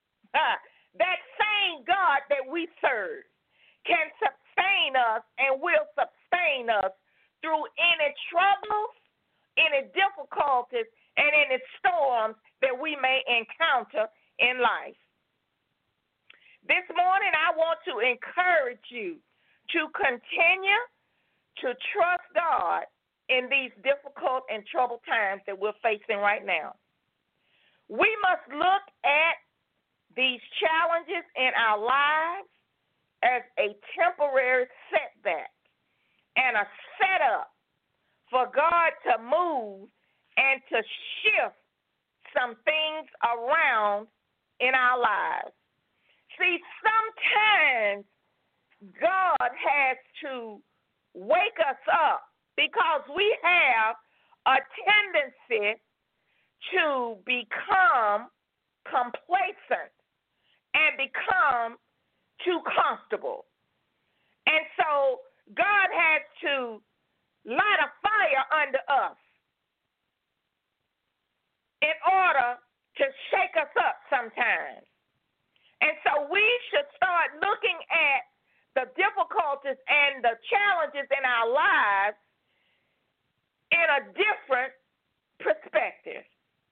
that we serve can sustain us and will sustain us through any troubles, any difficulties, and any storms that we may encounter in life. This morning, I want to encourage you to continue to trust God in these difficult and troubled times that we're facing right now. We must look at these challenges in our lives as a temporary setback and a setup for God to move and to shift some things around in our lives. See, sometimes God has to wake us up because we have a tendency to become complacent and become too comfortable. And so God has to light a fire under us in order to shake us up sometimes. And so we should start looking at the difficulties and the challenges in our lives in a different perspective.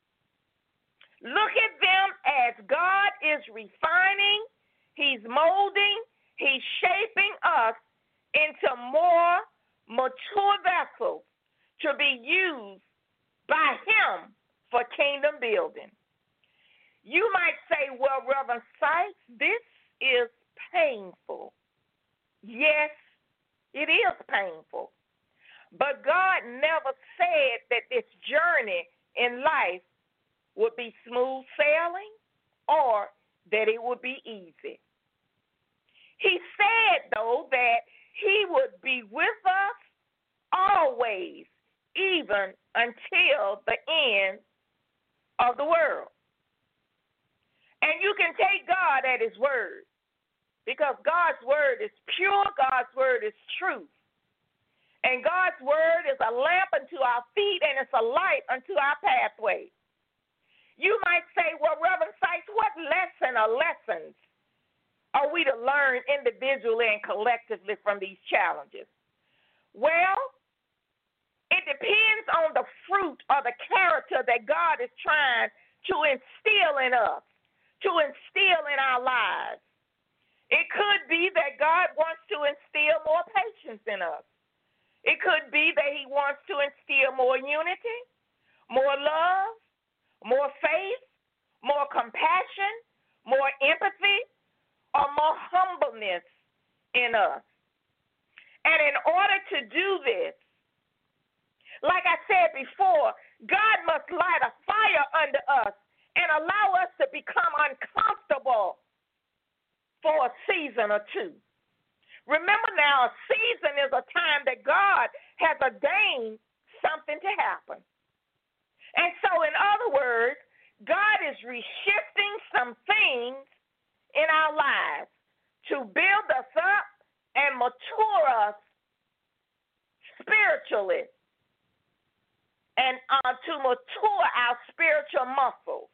Look at them as God is refining, He's molding, He's shaping us into more mature vessels to be used by Him for kingdom building. You might say, well, Reverend Sykes, this is painful. Yes, it is painful. But God never said that this journey in life would be smooth sailing or that it would be easy. He said, though, that He would be with us always, even until the end of the world. And you can take God at His word, because God's word is pure, God's word is truth. And God's word is a lamp unto our feet and it's a light unto our pathway. You might say, well, Reverend Sykes, what lesson or lessons are we to learn individually and collectively from these challenges? Well, it depends on the fruit or the character that God is trying to instill in us, to instill in our lives. It could be that God wants to instill more patience in us. It could be that He wants to instill more unity, more love, more faith, more compassion, more empathy, or more humbleness in us. And in order to do this, like I said before, God must light a fire under us and allow us to become uncomfortable for a season or two. Remember now, a season is a time that God has ordained something to happen. And so, in other words, God is reshifting some things in our lives to build us up and mature us spiritually and to mature our spiritual muscles.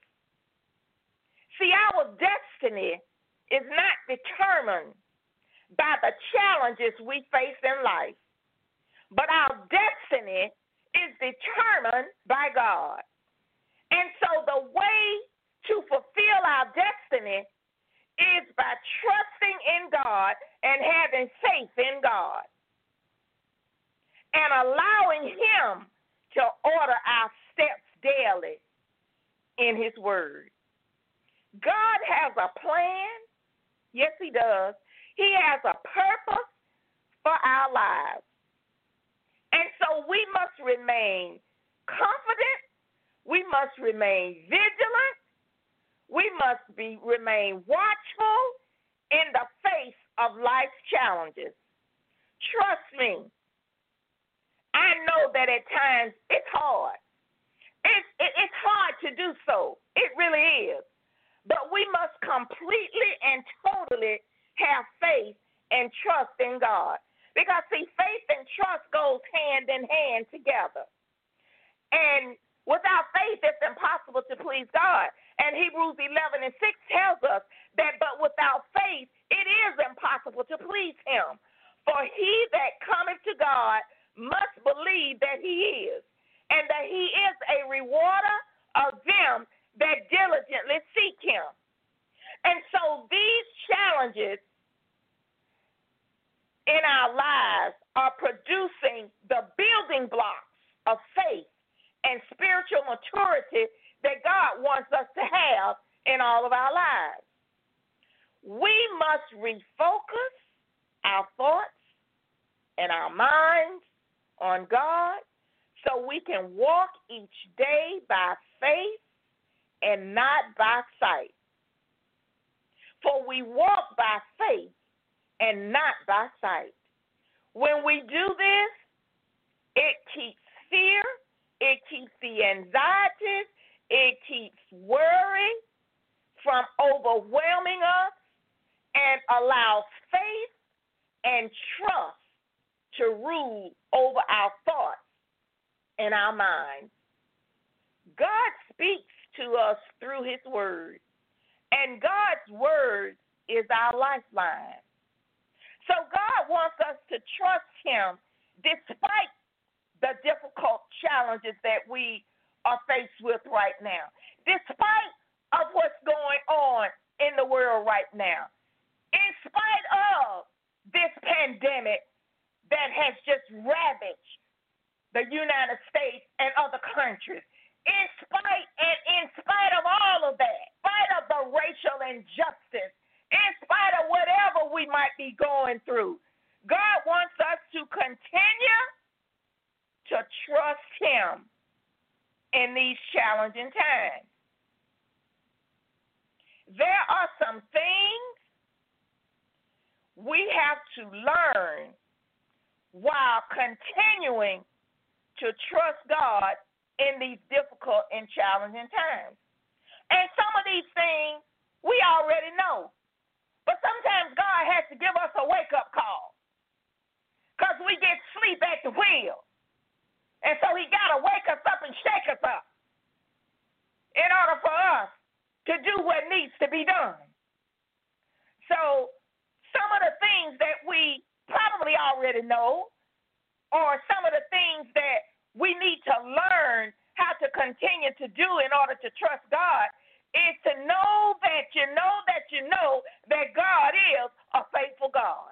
See, our destiny is not determined by the challenges we face in life, but our destiny is determined by God. And so the way to fulfill our destiny is by trusting in God and having faith in God and allowing Him to order our steps daily in His Word. God has a plan. Yes, He does. He has a purpose for our lives. we must remain confident. We must remain vigilant. We must remain watchful in the face of life's challenges. Trust me, I know that at times it's hard. It's hard to do so. It really is. But we must completely and totally have faith and trust in God. Because, see, faith and trust goes hand in hand together. And without faith, it's impossible to please God. And Hebrews 11:6 tells us that, but without faith, it is impossible to please him. For he that cometh to God must believe that he is, and that he is a rewarder of them that diligently seek him. And so these challenges in our lives are producing the building blocks of faith and spiritual maturity that God wants us to have in all of our lives. We must refocus our thoughts and our minds on God so we can walk each day by faith and not by sight. For we walk by faith and not by sight. When we do this, it keeps fear, it keeps the anxieties, it keeps worry from overwhelming us and allows faith and trust to rule over our thoughts and our minds. God speaks to us through his word, and God's word is our lifeline. So God wants us to trust him despite the difficult challenges that we are faced with right now, despite of what's going on in the world right now, in spite of this pandemic that has just ravaged the United States and other countries. In spite of all of that, in spite of the racial injustice, in spite of whatever we might be going through, God wants us to continue to trust him in these challenging times. There are some things we have to learn while continuing to trust God in these difficult and challenging times. And some of these things we already know. But sometimes God has to give us a wake-up call because we get sleep at the wheel. And so he got to wake us up and shake us up in order for us to do what needs to be done. So some of the things that we probably already know, or some of the things that we need to learn how to continue to do in order to trust God, is to know that you know that God is a faithful God.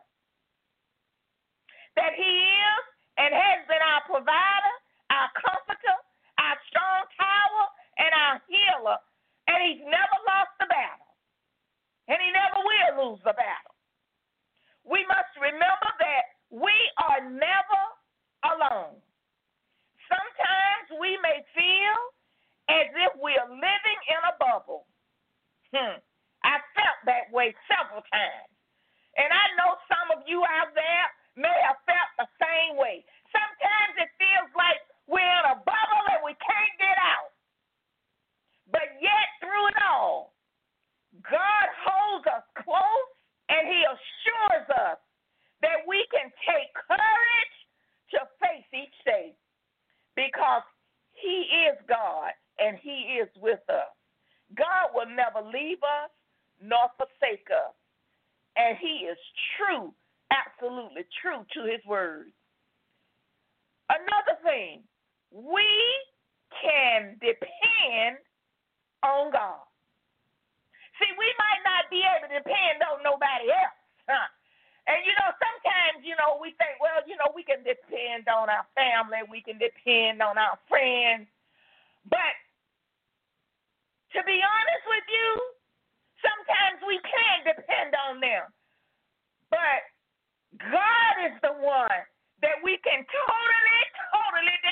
That he is and has been our provider, our comforter, our strong tower, and our healer. And he's never lost the battle. And he never will lose the battle. We must remember that we are never alone. Sometimes we may feel as if we are living in a bubble. I felt that way several times. And I know some of you out there may have felt the same way. Sometimes it feels like we're in a bubble and we can't get out. But yet through it all, God holds us close and he assures us that we can take courage to face each day because he is God and he is with us. God will never leave us nor forsake us. And he is true, absolutely true to his word. Another thing, we can depend on God. See, we might not be able to depend on nobody else. And, sometimes, we think, well, we can depend on our family. We can depend on our friends. But to be honest with you, sometimes we can depend on them. But God is the one that we can totally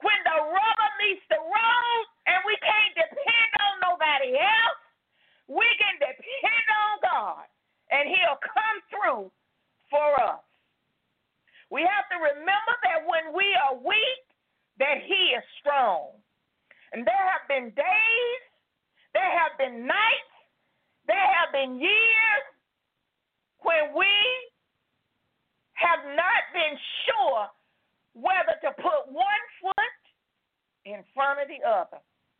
when the rubber meets the road and we can't depend on nobody else, we can depend on God, and he'll come through for us. We have to remember that when we are weak, that he is strong. And there have been days, there have been nights, there have been years when we have not been sure whether to put one foot in front of the other.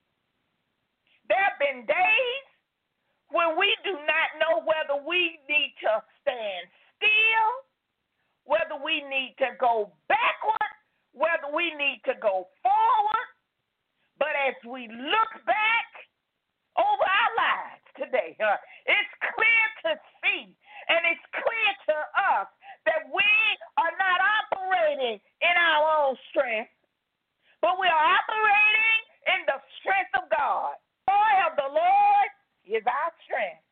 There have been days when we do not know whether we need to stand still, whether we need to go backward, whether we need to go forward. But as we look back over our lives today, it's clear to see and it's clear to us that we are not operating in our own strength, but we are operating in the strength of God. The joy of the Lord is our strength.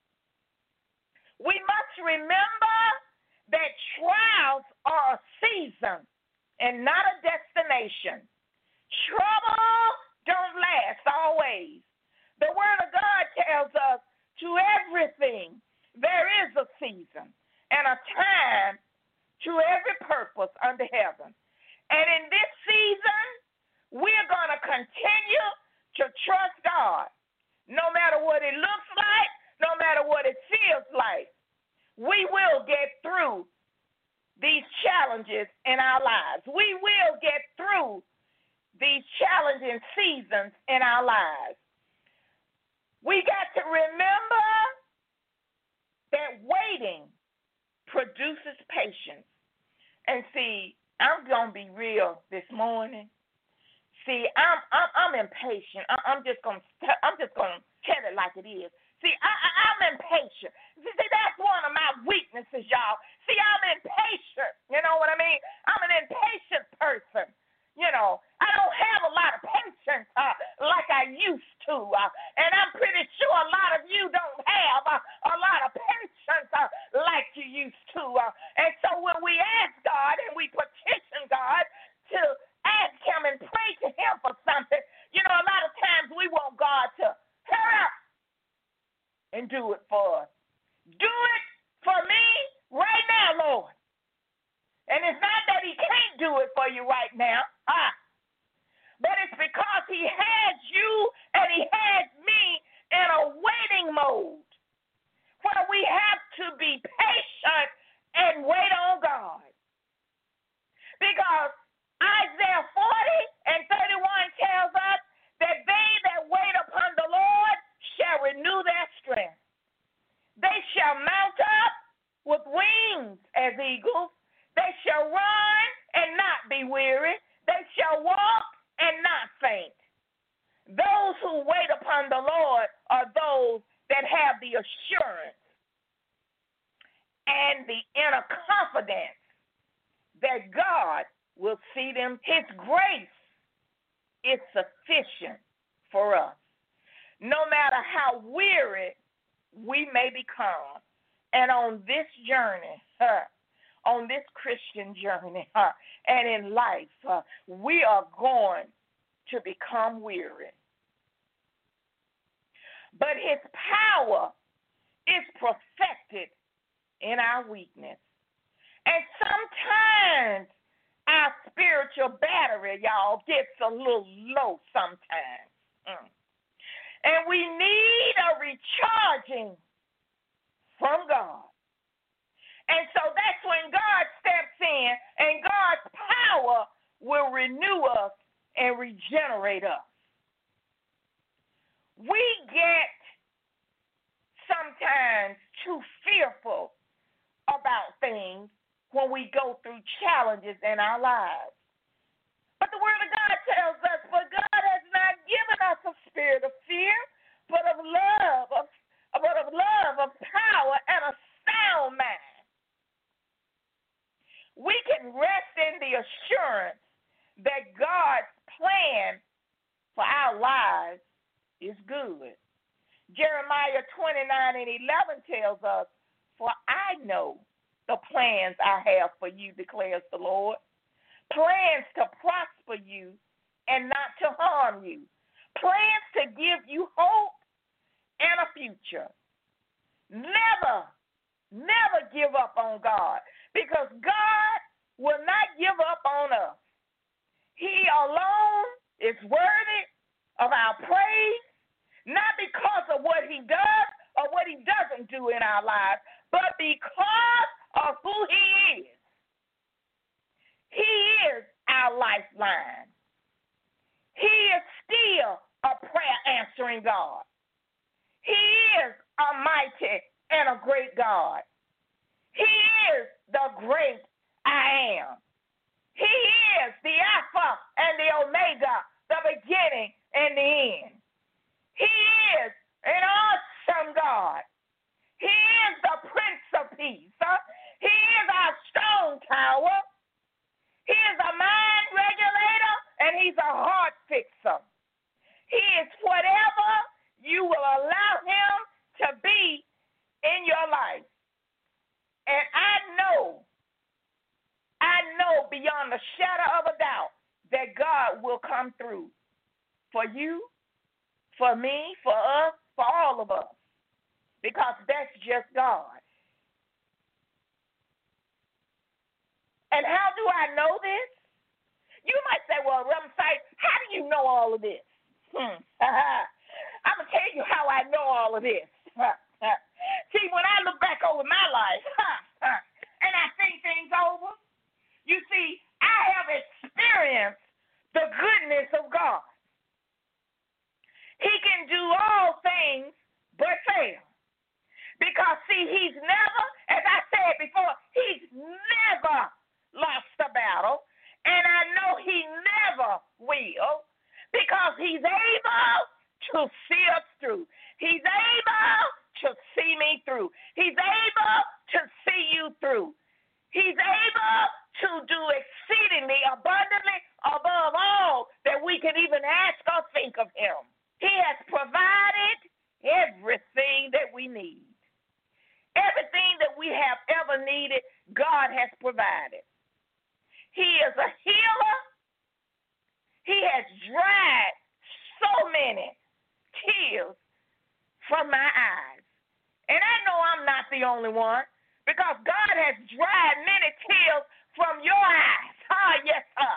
We must remember that trials are a season and not a destination. Trouble don't last always. The Word of God tells us to everything there is a season and a time to every purpose under heaven. And in this season, we're going to continue to trust God. No matter what it looks like, no matter what it feels like, we will get through these challenges in our lives. We will get through these challenging seasons in our lives. We got to remember that waiting produces patience. And see, I'm gonna be real this morning. See, I'm impatient. I'm just gonna tell it like it is. See, I'm impatient. See, that's one of my weaknesses, y'all. See, I'm impatient. You know what I mean? I'm an impatient person. You know, I don't have a lot of patience like I used to. And I'm pretty sure a lot of you don't have a lot of patience like you used to. And so when we ask God and we petition God to ask him and pray to him for something, you know, a lot of times we want God to hurry up and do it for us. Do it for me right now, Lord. And it's not that he can't do it for you right now, but it's because he has you and he has me in a waiting mode where we have to be patient and wait on God. Because Isaiah 40 and 31 tells us that they that wait upon the Lord shall renew their strength. They shall mount up with wings as eagles. They shall run and not be weary. They shall walk and not faint. Those who wait upon the Lord are those that have the assurance and the inner confidence that God will see them. His grace is sufficient for us. No matter how weary we may become, and on this journey, on this Christian journey, and in life, we are going to become weary. But his power is perfected in our weakness. And sometimes our spiritual battery, y'all, gets a little low sometimes. And we need a recharging from God. And so that's when God steps in and God's power will renew us and regenerate us. We get sometimes too fearful about things when we go through challenges in our lives. But the Word of God tells us, for God has not given us a spirit of fear, but of love, of power, and a sound mind. We can rest in the assurance that God's plan for our lives is good. Jeremiah 29 and 11 tells us, for I know the plans I have for you, declares the Lord. Plans to prosper you and not to harm you. Plans to give you hope and a future. Never give up on God, because God will not give up on us. He alone is worthy of our praise, not because of what he does or what he doesn't do in our lives, but because of who he is. He is our lifeline. He is still a prayer answering God. He is a mighty and a great God. He is the great I am. He is the Alpha and the Omega, the beginning and the end. He is an awesome God. He is the Prince of Peace. He is our strong tower. He is a mind regulator, and he's a heart fixer. He is whatever you will allow him to be in your life. And I know beyond a shadow of a doubt that God will come through for you, for me, for us, for all of us, because that's just God. And how do I know this? You might say, well, Reverend Sykes, how do you know all of this? I'm going to tell you how I know all of this. See, when I look back over my life and I think things over, you see, I have experienced the goodness of God. He can do all things but fail. Because, see, he's never, as I said before, he's never lost a battle. And I know he never will, because he's able to see us through. He's able to see me through. He's able to see you through. He's able to do exceedingly abundantly above all that we can even ask or think of him. He has provided everything that we need. Everything that we have ever needed, God has provided. He is a healer. He has dried so many tears from my eyes. And I know I'm not the only one, because God has dried many tears from your eyes. Yes, sir.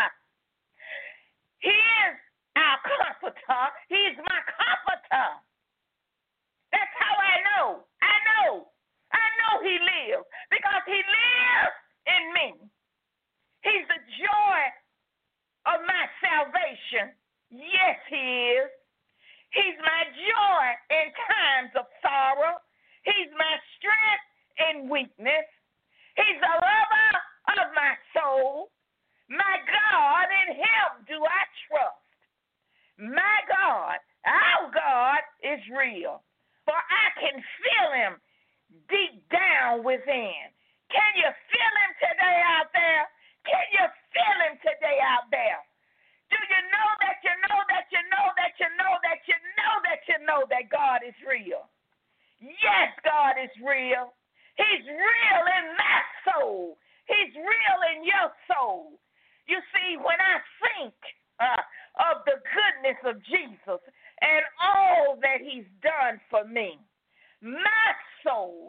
He is our comforter. He's my comforter. That's how I know. I know he lives, because he lives in me. He's the joy of my salvation. Yes, he is. He's my joy in times of sorrow. He's my strength in weakness. He's the lover of my soul. My God, in him do I trust. My God, our God is real, for I can feel him deep down within. Can you feel him today out there? Can you feel him today out there? Do you know that you know that you know that you know that you know that you know that God is real? Yes, God is real. He's real in my soul. He's real in your soul. You see, when I think of the goodness of Jesus and all that he's done for me, my soul,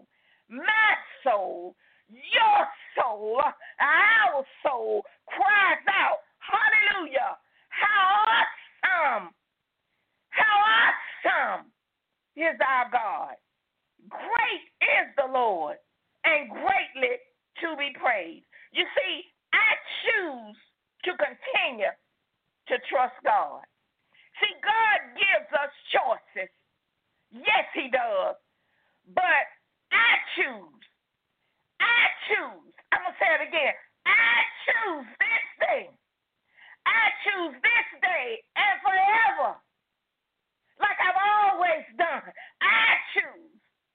your soul, our soul cries out, hallelujah, how awesome is our God. Great is the Lord, and greatly to be praised. You see, I choose to continue to trust God. See, God gives us choices. Yes, he does. But I choose. I'm going to say it again. I choose this day. I choose this day and forever. Like I've always done. I choose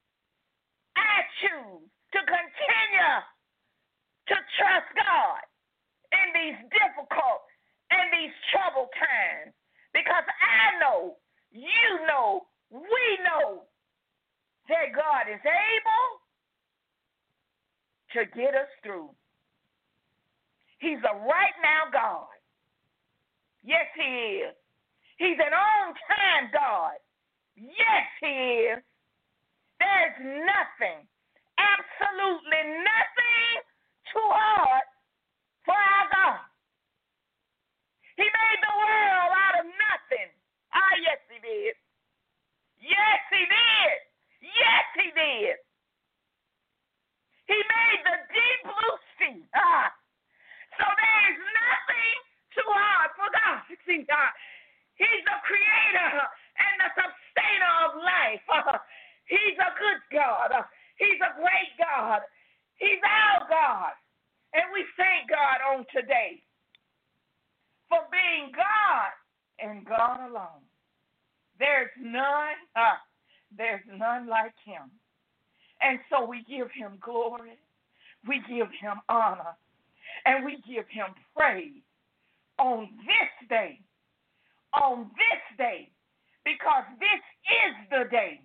to continue to trust God in these difficult and these troubled times, because I know, you know, we know that God is able to get us through. He's a right now God. Yes, he is. He's an on-time God. Yes, he is. There's nothing, absolutely nothing too hard for our God. He made the world out of nothing. Ah, yes, he did. Yes, he did. Yes, he did. He made the deep blue sea. So there is nothing too hard for God. See, God, he's the creator and the sustainer of life. He's a good God. He's a great God. He's our God. And we thank God on today for being God and God alone. There's none like him. And so we give him glory, we give him honor, and we give him praise on this day, because this is the day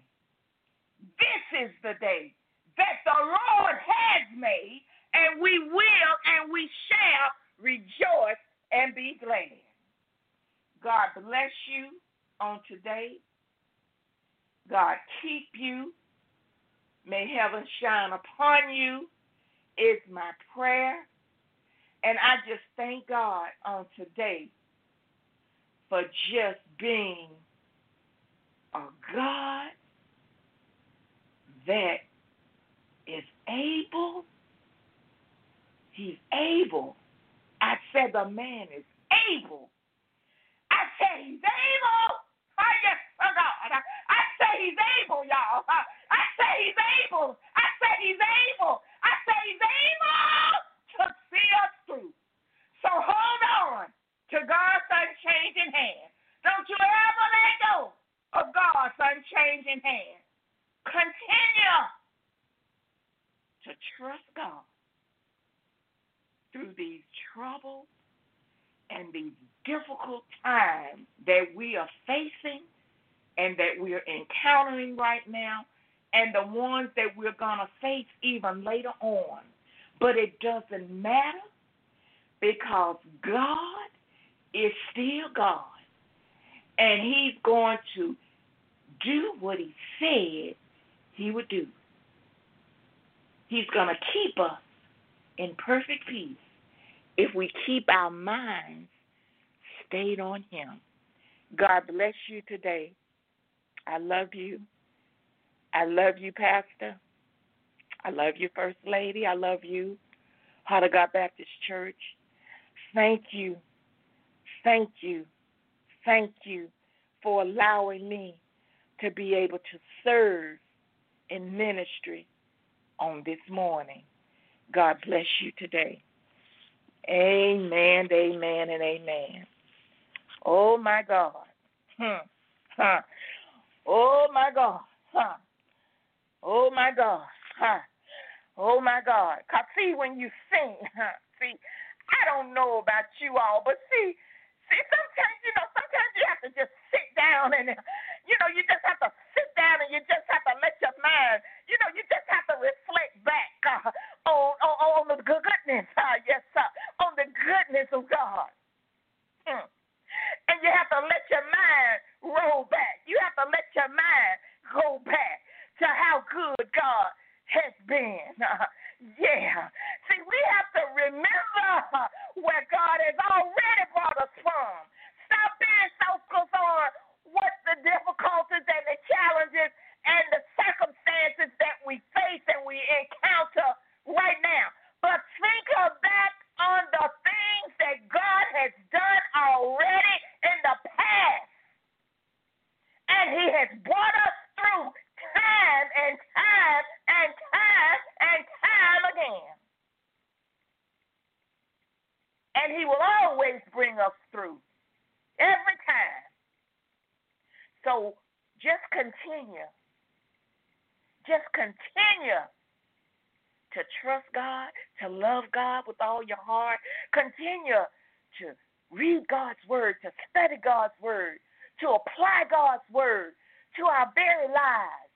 that the Lord has made, and we will and we shall rejoice and be glad. God bless you on today. God keep you. May heaven shine upon you is my prayer. And I just thank God on today for just being a God that is able. He's able. I said the man is able. I said he's able. Oh, yes, oh God. I say he's able, y'all. I say he's able. I say he's able. I say he's able to see us through. So hold on to God's unchanging hand. Don't you ever let go of God's unchanging hand. Continue to trust God through these troubles and these difficult times that we are facing and that we are encountering right now, and the ones that we're going to face even later on. But it doesn't matter, because God is still God, and he's going to do what he said he would do. He's going to keep us in perfect peace if we keep our minds stayed on him. God bless you today. I love you. I love you, Pastor. I love you, First Lady. I love you, Heart of God Baptist Church. Thank you. Thank you. Thank you for allowing me to be able to serve in ministry on this morning. God bless you today. Amen, amen, and amen. Oh, my God. Oh, my God. Oh, my God. Oh, my God. Because, see, when you sing, see, I don't know about you all, but see, sometimes you have to just sit down and, you just have to sit down and you just have to let your mind, you just have to reflect back on the goodness, yes, sir, on the goodness of God. And you have to let your mind roll back. You have to let your mind go back to how good God has been. Yeah. See, we have to remember where God has already brought us from. Stop being so focused on what the difficulties and the challenges and the circumstances that we face and we encounter right now. But think of back on the things that God has done already in the past. And he has brought us through time and time and time and time again. And he will always bring us through every time. So just continue. Just continue to trust God, to love God with all your heart. Continue to read God's word, to study God's word, to apply God's word to our very lives.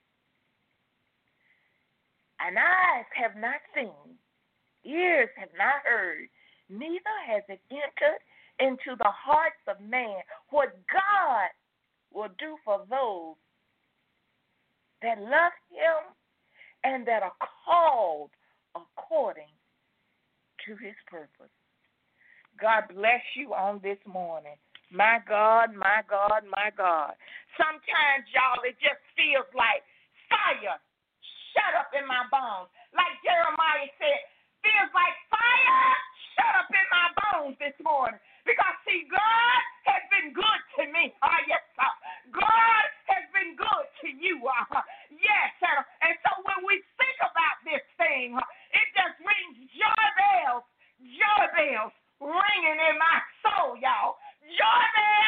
And eyes have not seen, ears have not heard, neither has it entered into the hearts of man what God will do for those that love him and that are called according to his purpose. God bless you on this morning. My God, my God, my God. Sometimes, y'all, it just feels like fire shut up in my bones. Like Jeremiah said, feels like fire shut up in my bones this morning. Because, see, God has been good to me. Yes, sir. God has been good to you. Yes, sir. And so when we think about this thing, it just rings joy bells ringing in my soul, y'all. Joy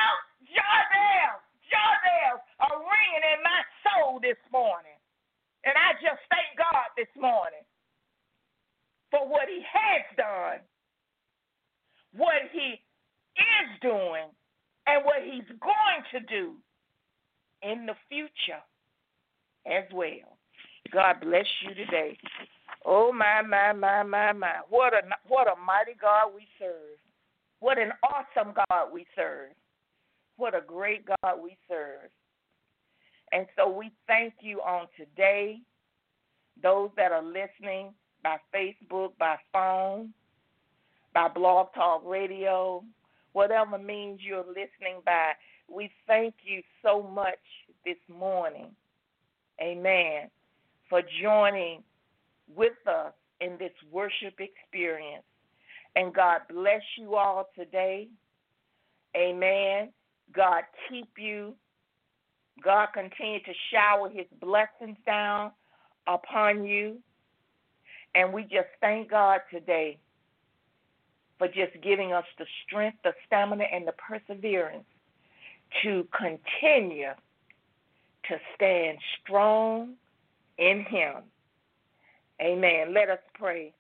bells are ringing in my soul this morning. And I just thank God this morning for what he has done, what he is doing, and what he's going to do in the future as well. God bless you today. Oh, my. What a mighty God we serve. What an awesome God we serve. What a great God we serve. And so we thank you on today, those that are listening by Facebook, by phone, by Blog Talk Radio, whatever means you're listening by. We thank you so much this morning, amen, for joining with us in this worship experience. And God bless you all today, amen. God keep you. God continue to shower his blessings down upon you. And we just thank God today for just giving us the strength, the stamina, and the perseverance to continue to stand strong in him. Amen. Let us pray.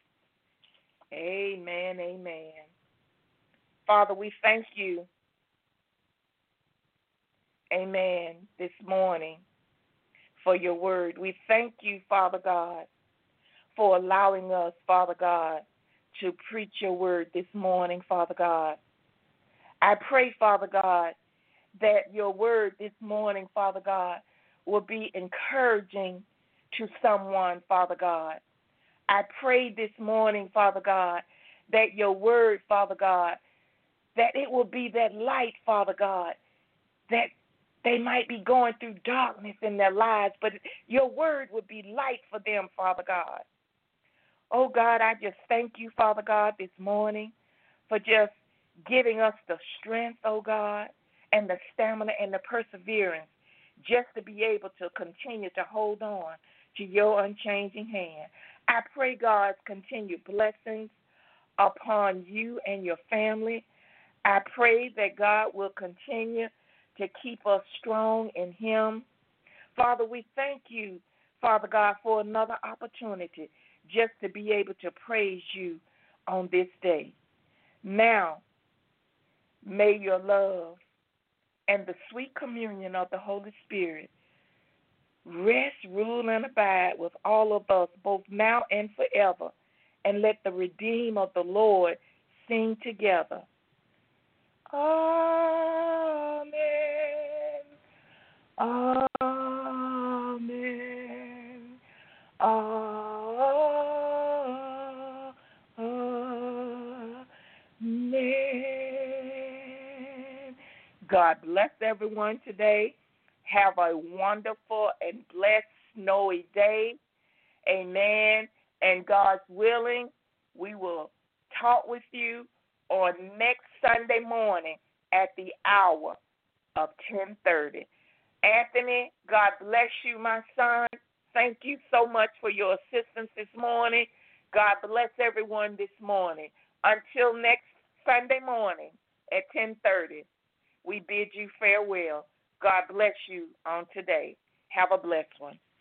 Amen, amen. Father, we thank you, amen, this morning for your word. We thank you, Father God, for allowing us, Father God, to preach your word this morning, Father God. I pray, Father God, that your word this morning, Father God, will be encouraging to someone, Father God. I pray this morning, Father God, that your word, Father God, that it will be that light, Father God, that they might be going through darkness in their lives, but your word would be light for them, Father God. Oh, God, I just thank you, Father God, this morning for just giving us the strength, oh, God, and the stamina and the perseverance just to be able to continue to hold on to your unchanging hand. I pray God's continued blessings upon you and your family. I pray that God will continue to keep us strong in him. Father, we thank you, Father God, for another opportunity just to be able to praise you on this day. Now, may your love and the sweet communion of the Holy Spirit rest, rule, and abide with all of us, both now and forever. And let the redeemed of the Lord sing together. Amen. Amen. Amen. God bless everyone today. Have a wonderful and blessed snowy day. Amen. And God's willing, we will talk with you on next Sunday morning at the hour of 10:30. Anthony, God bless you, my son. Thank you so much for your assistance this morning. God bless everyone this morning. Until next Sunday morning at 10:30, we bid you farewell. God bless you on today. Have a blessed one.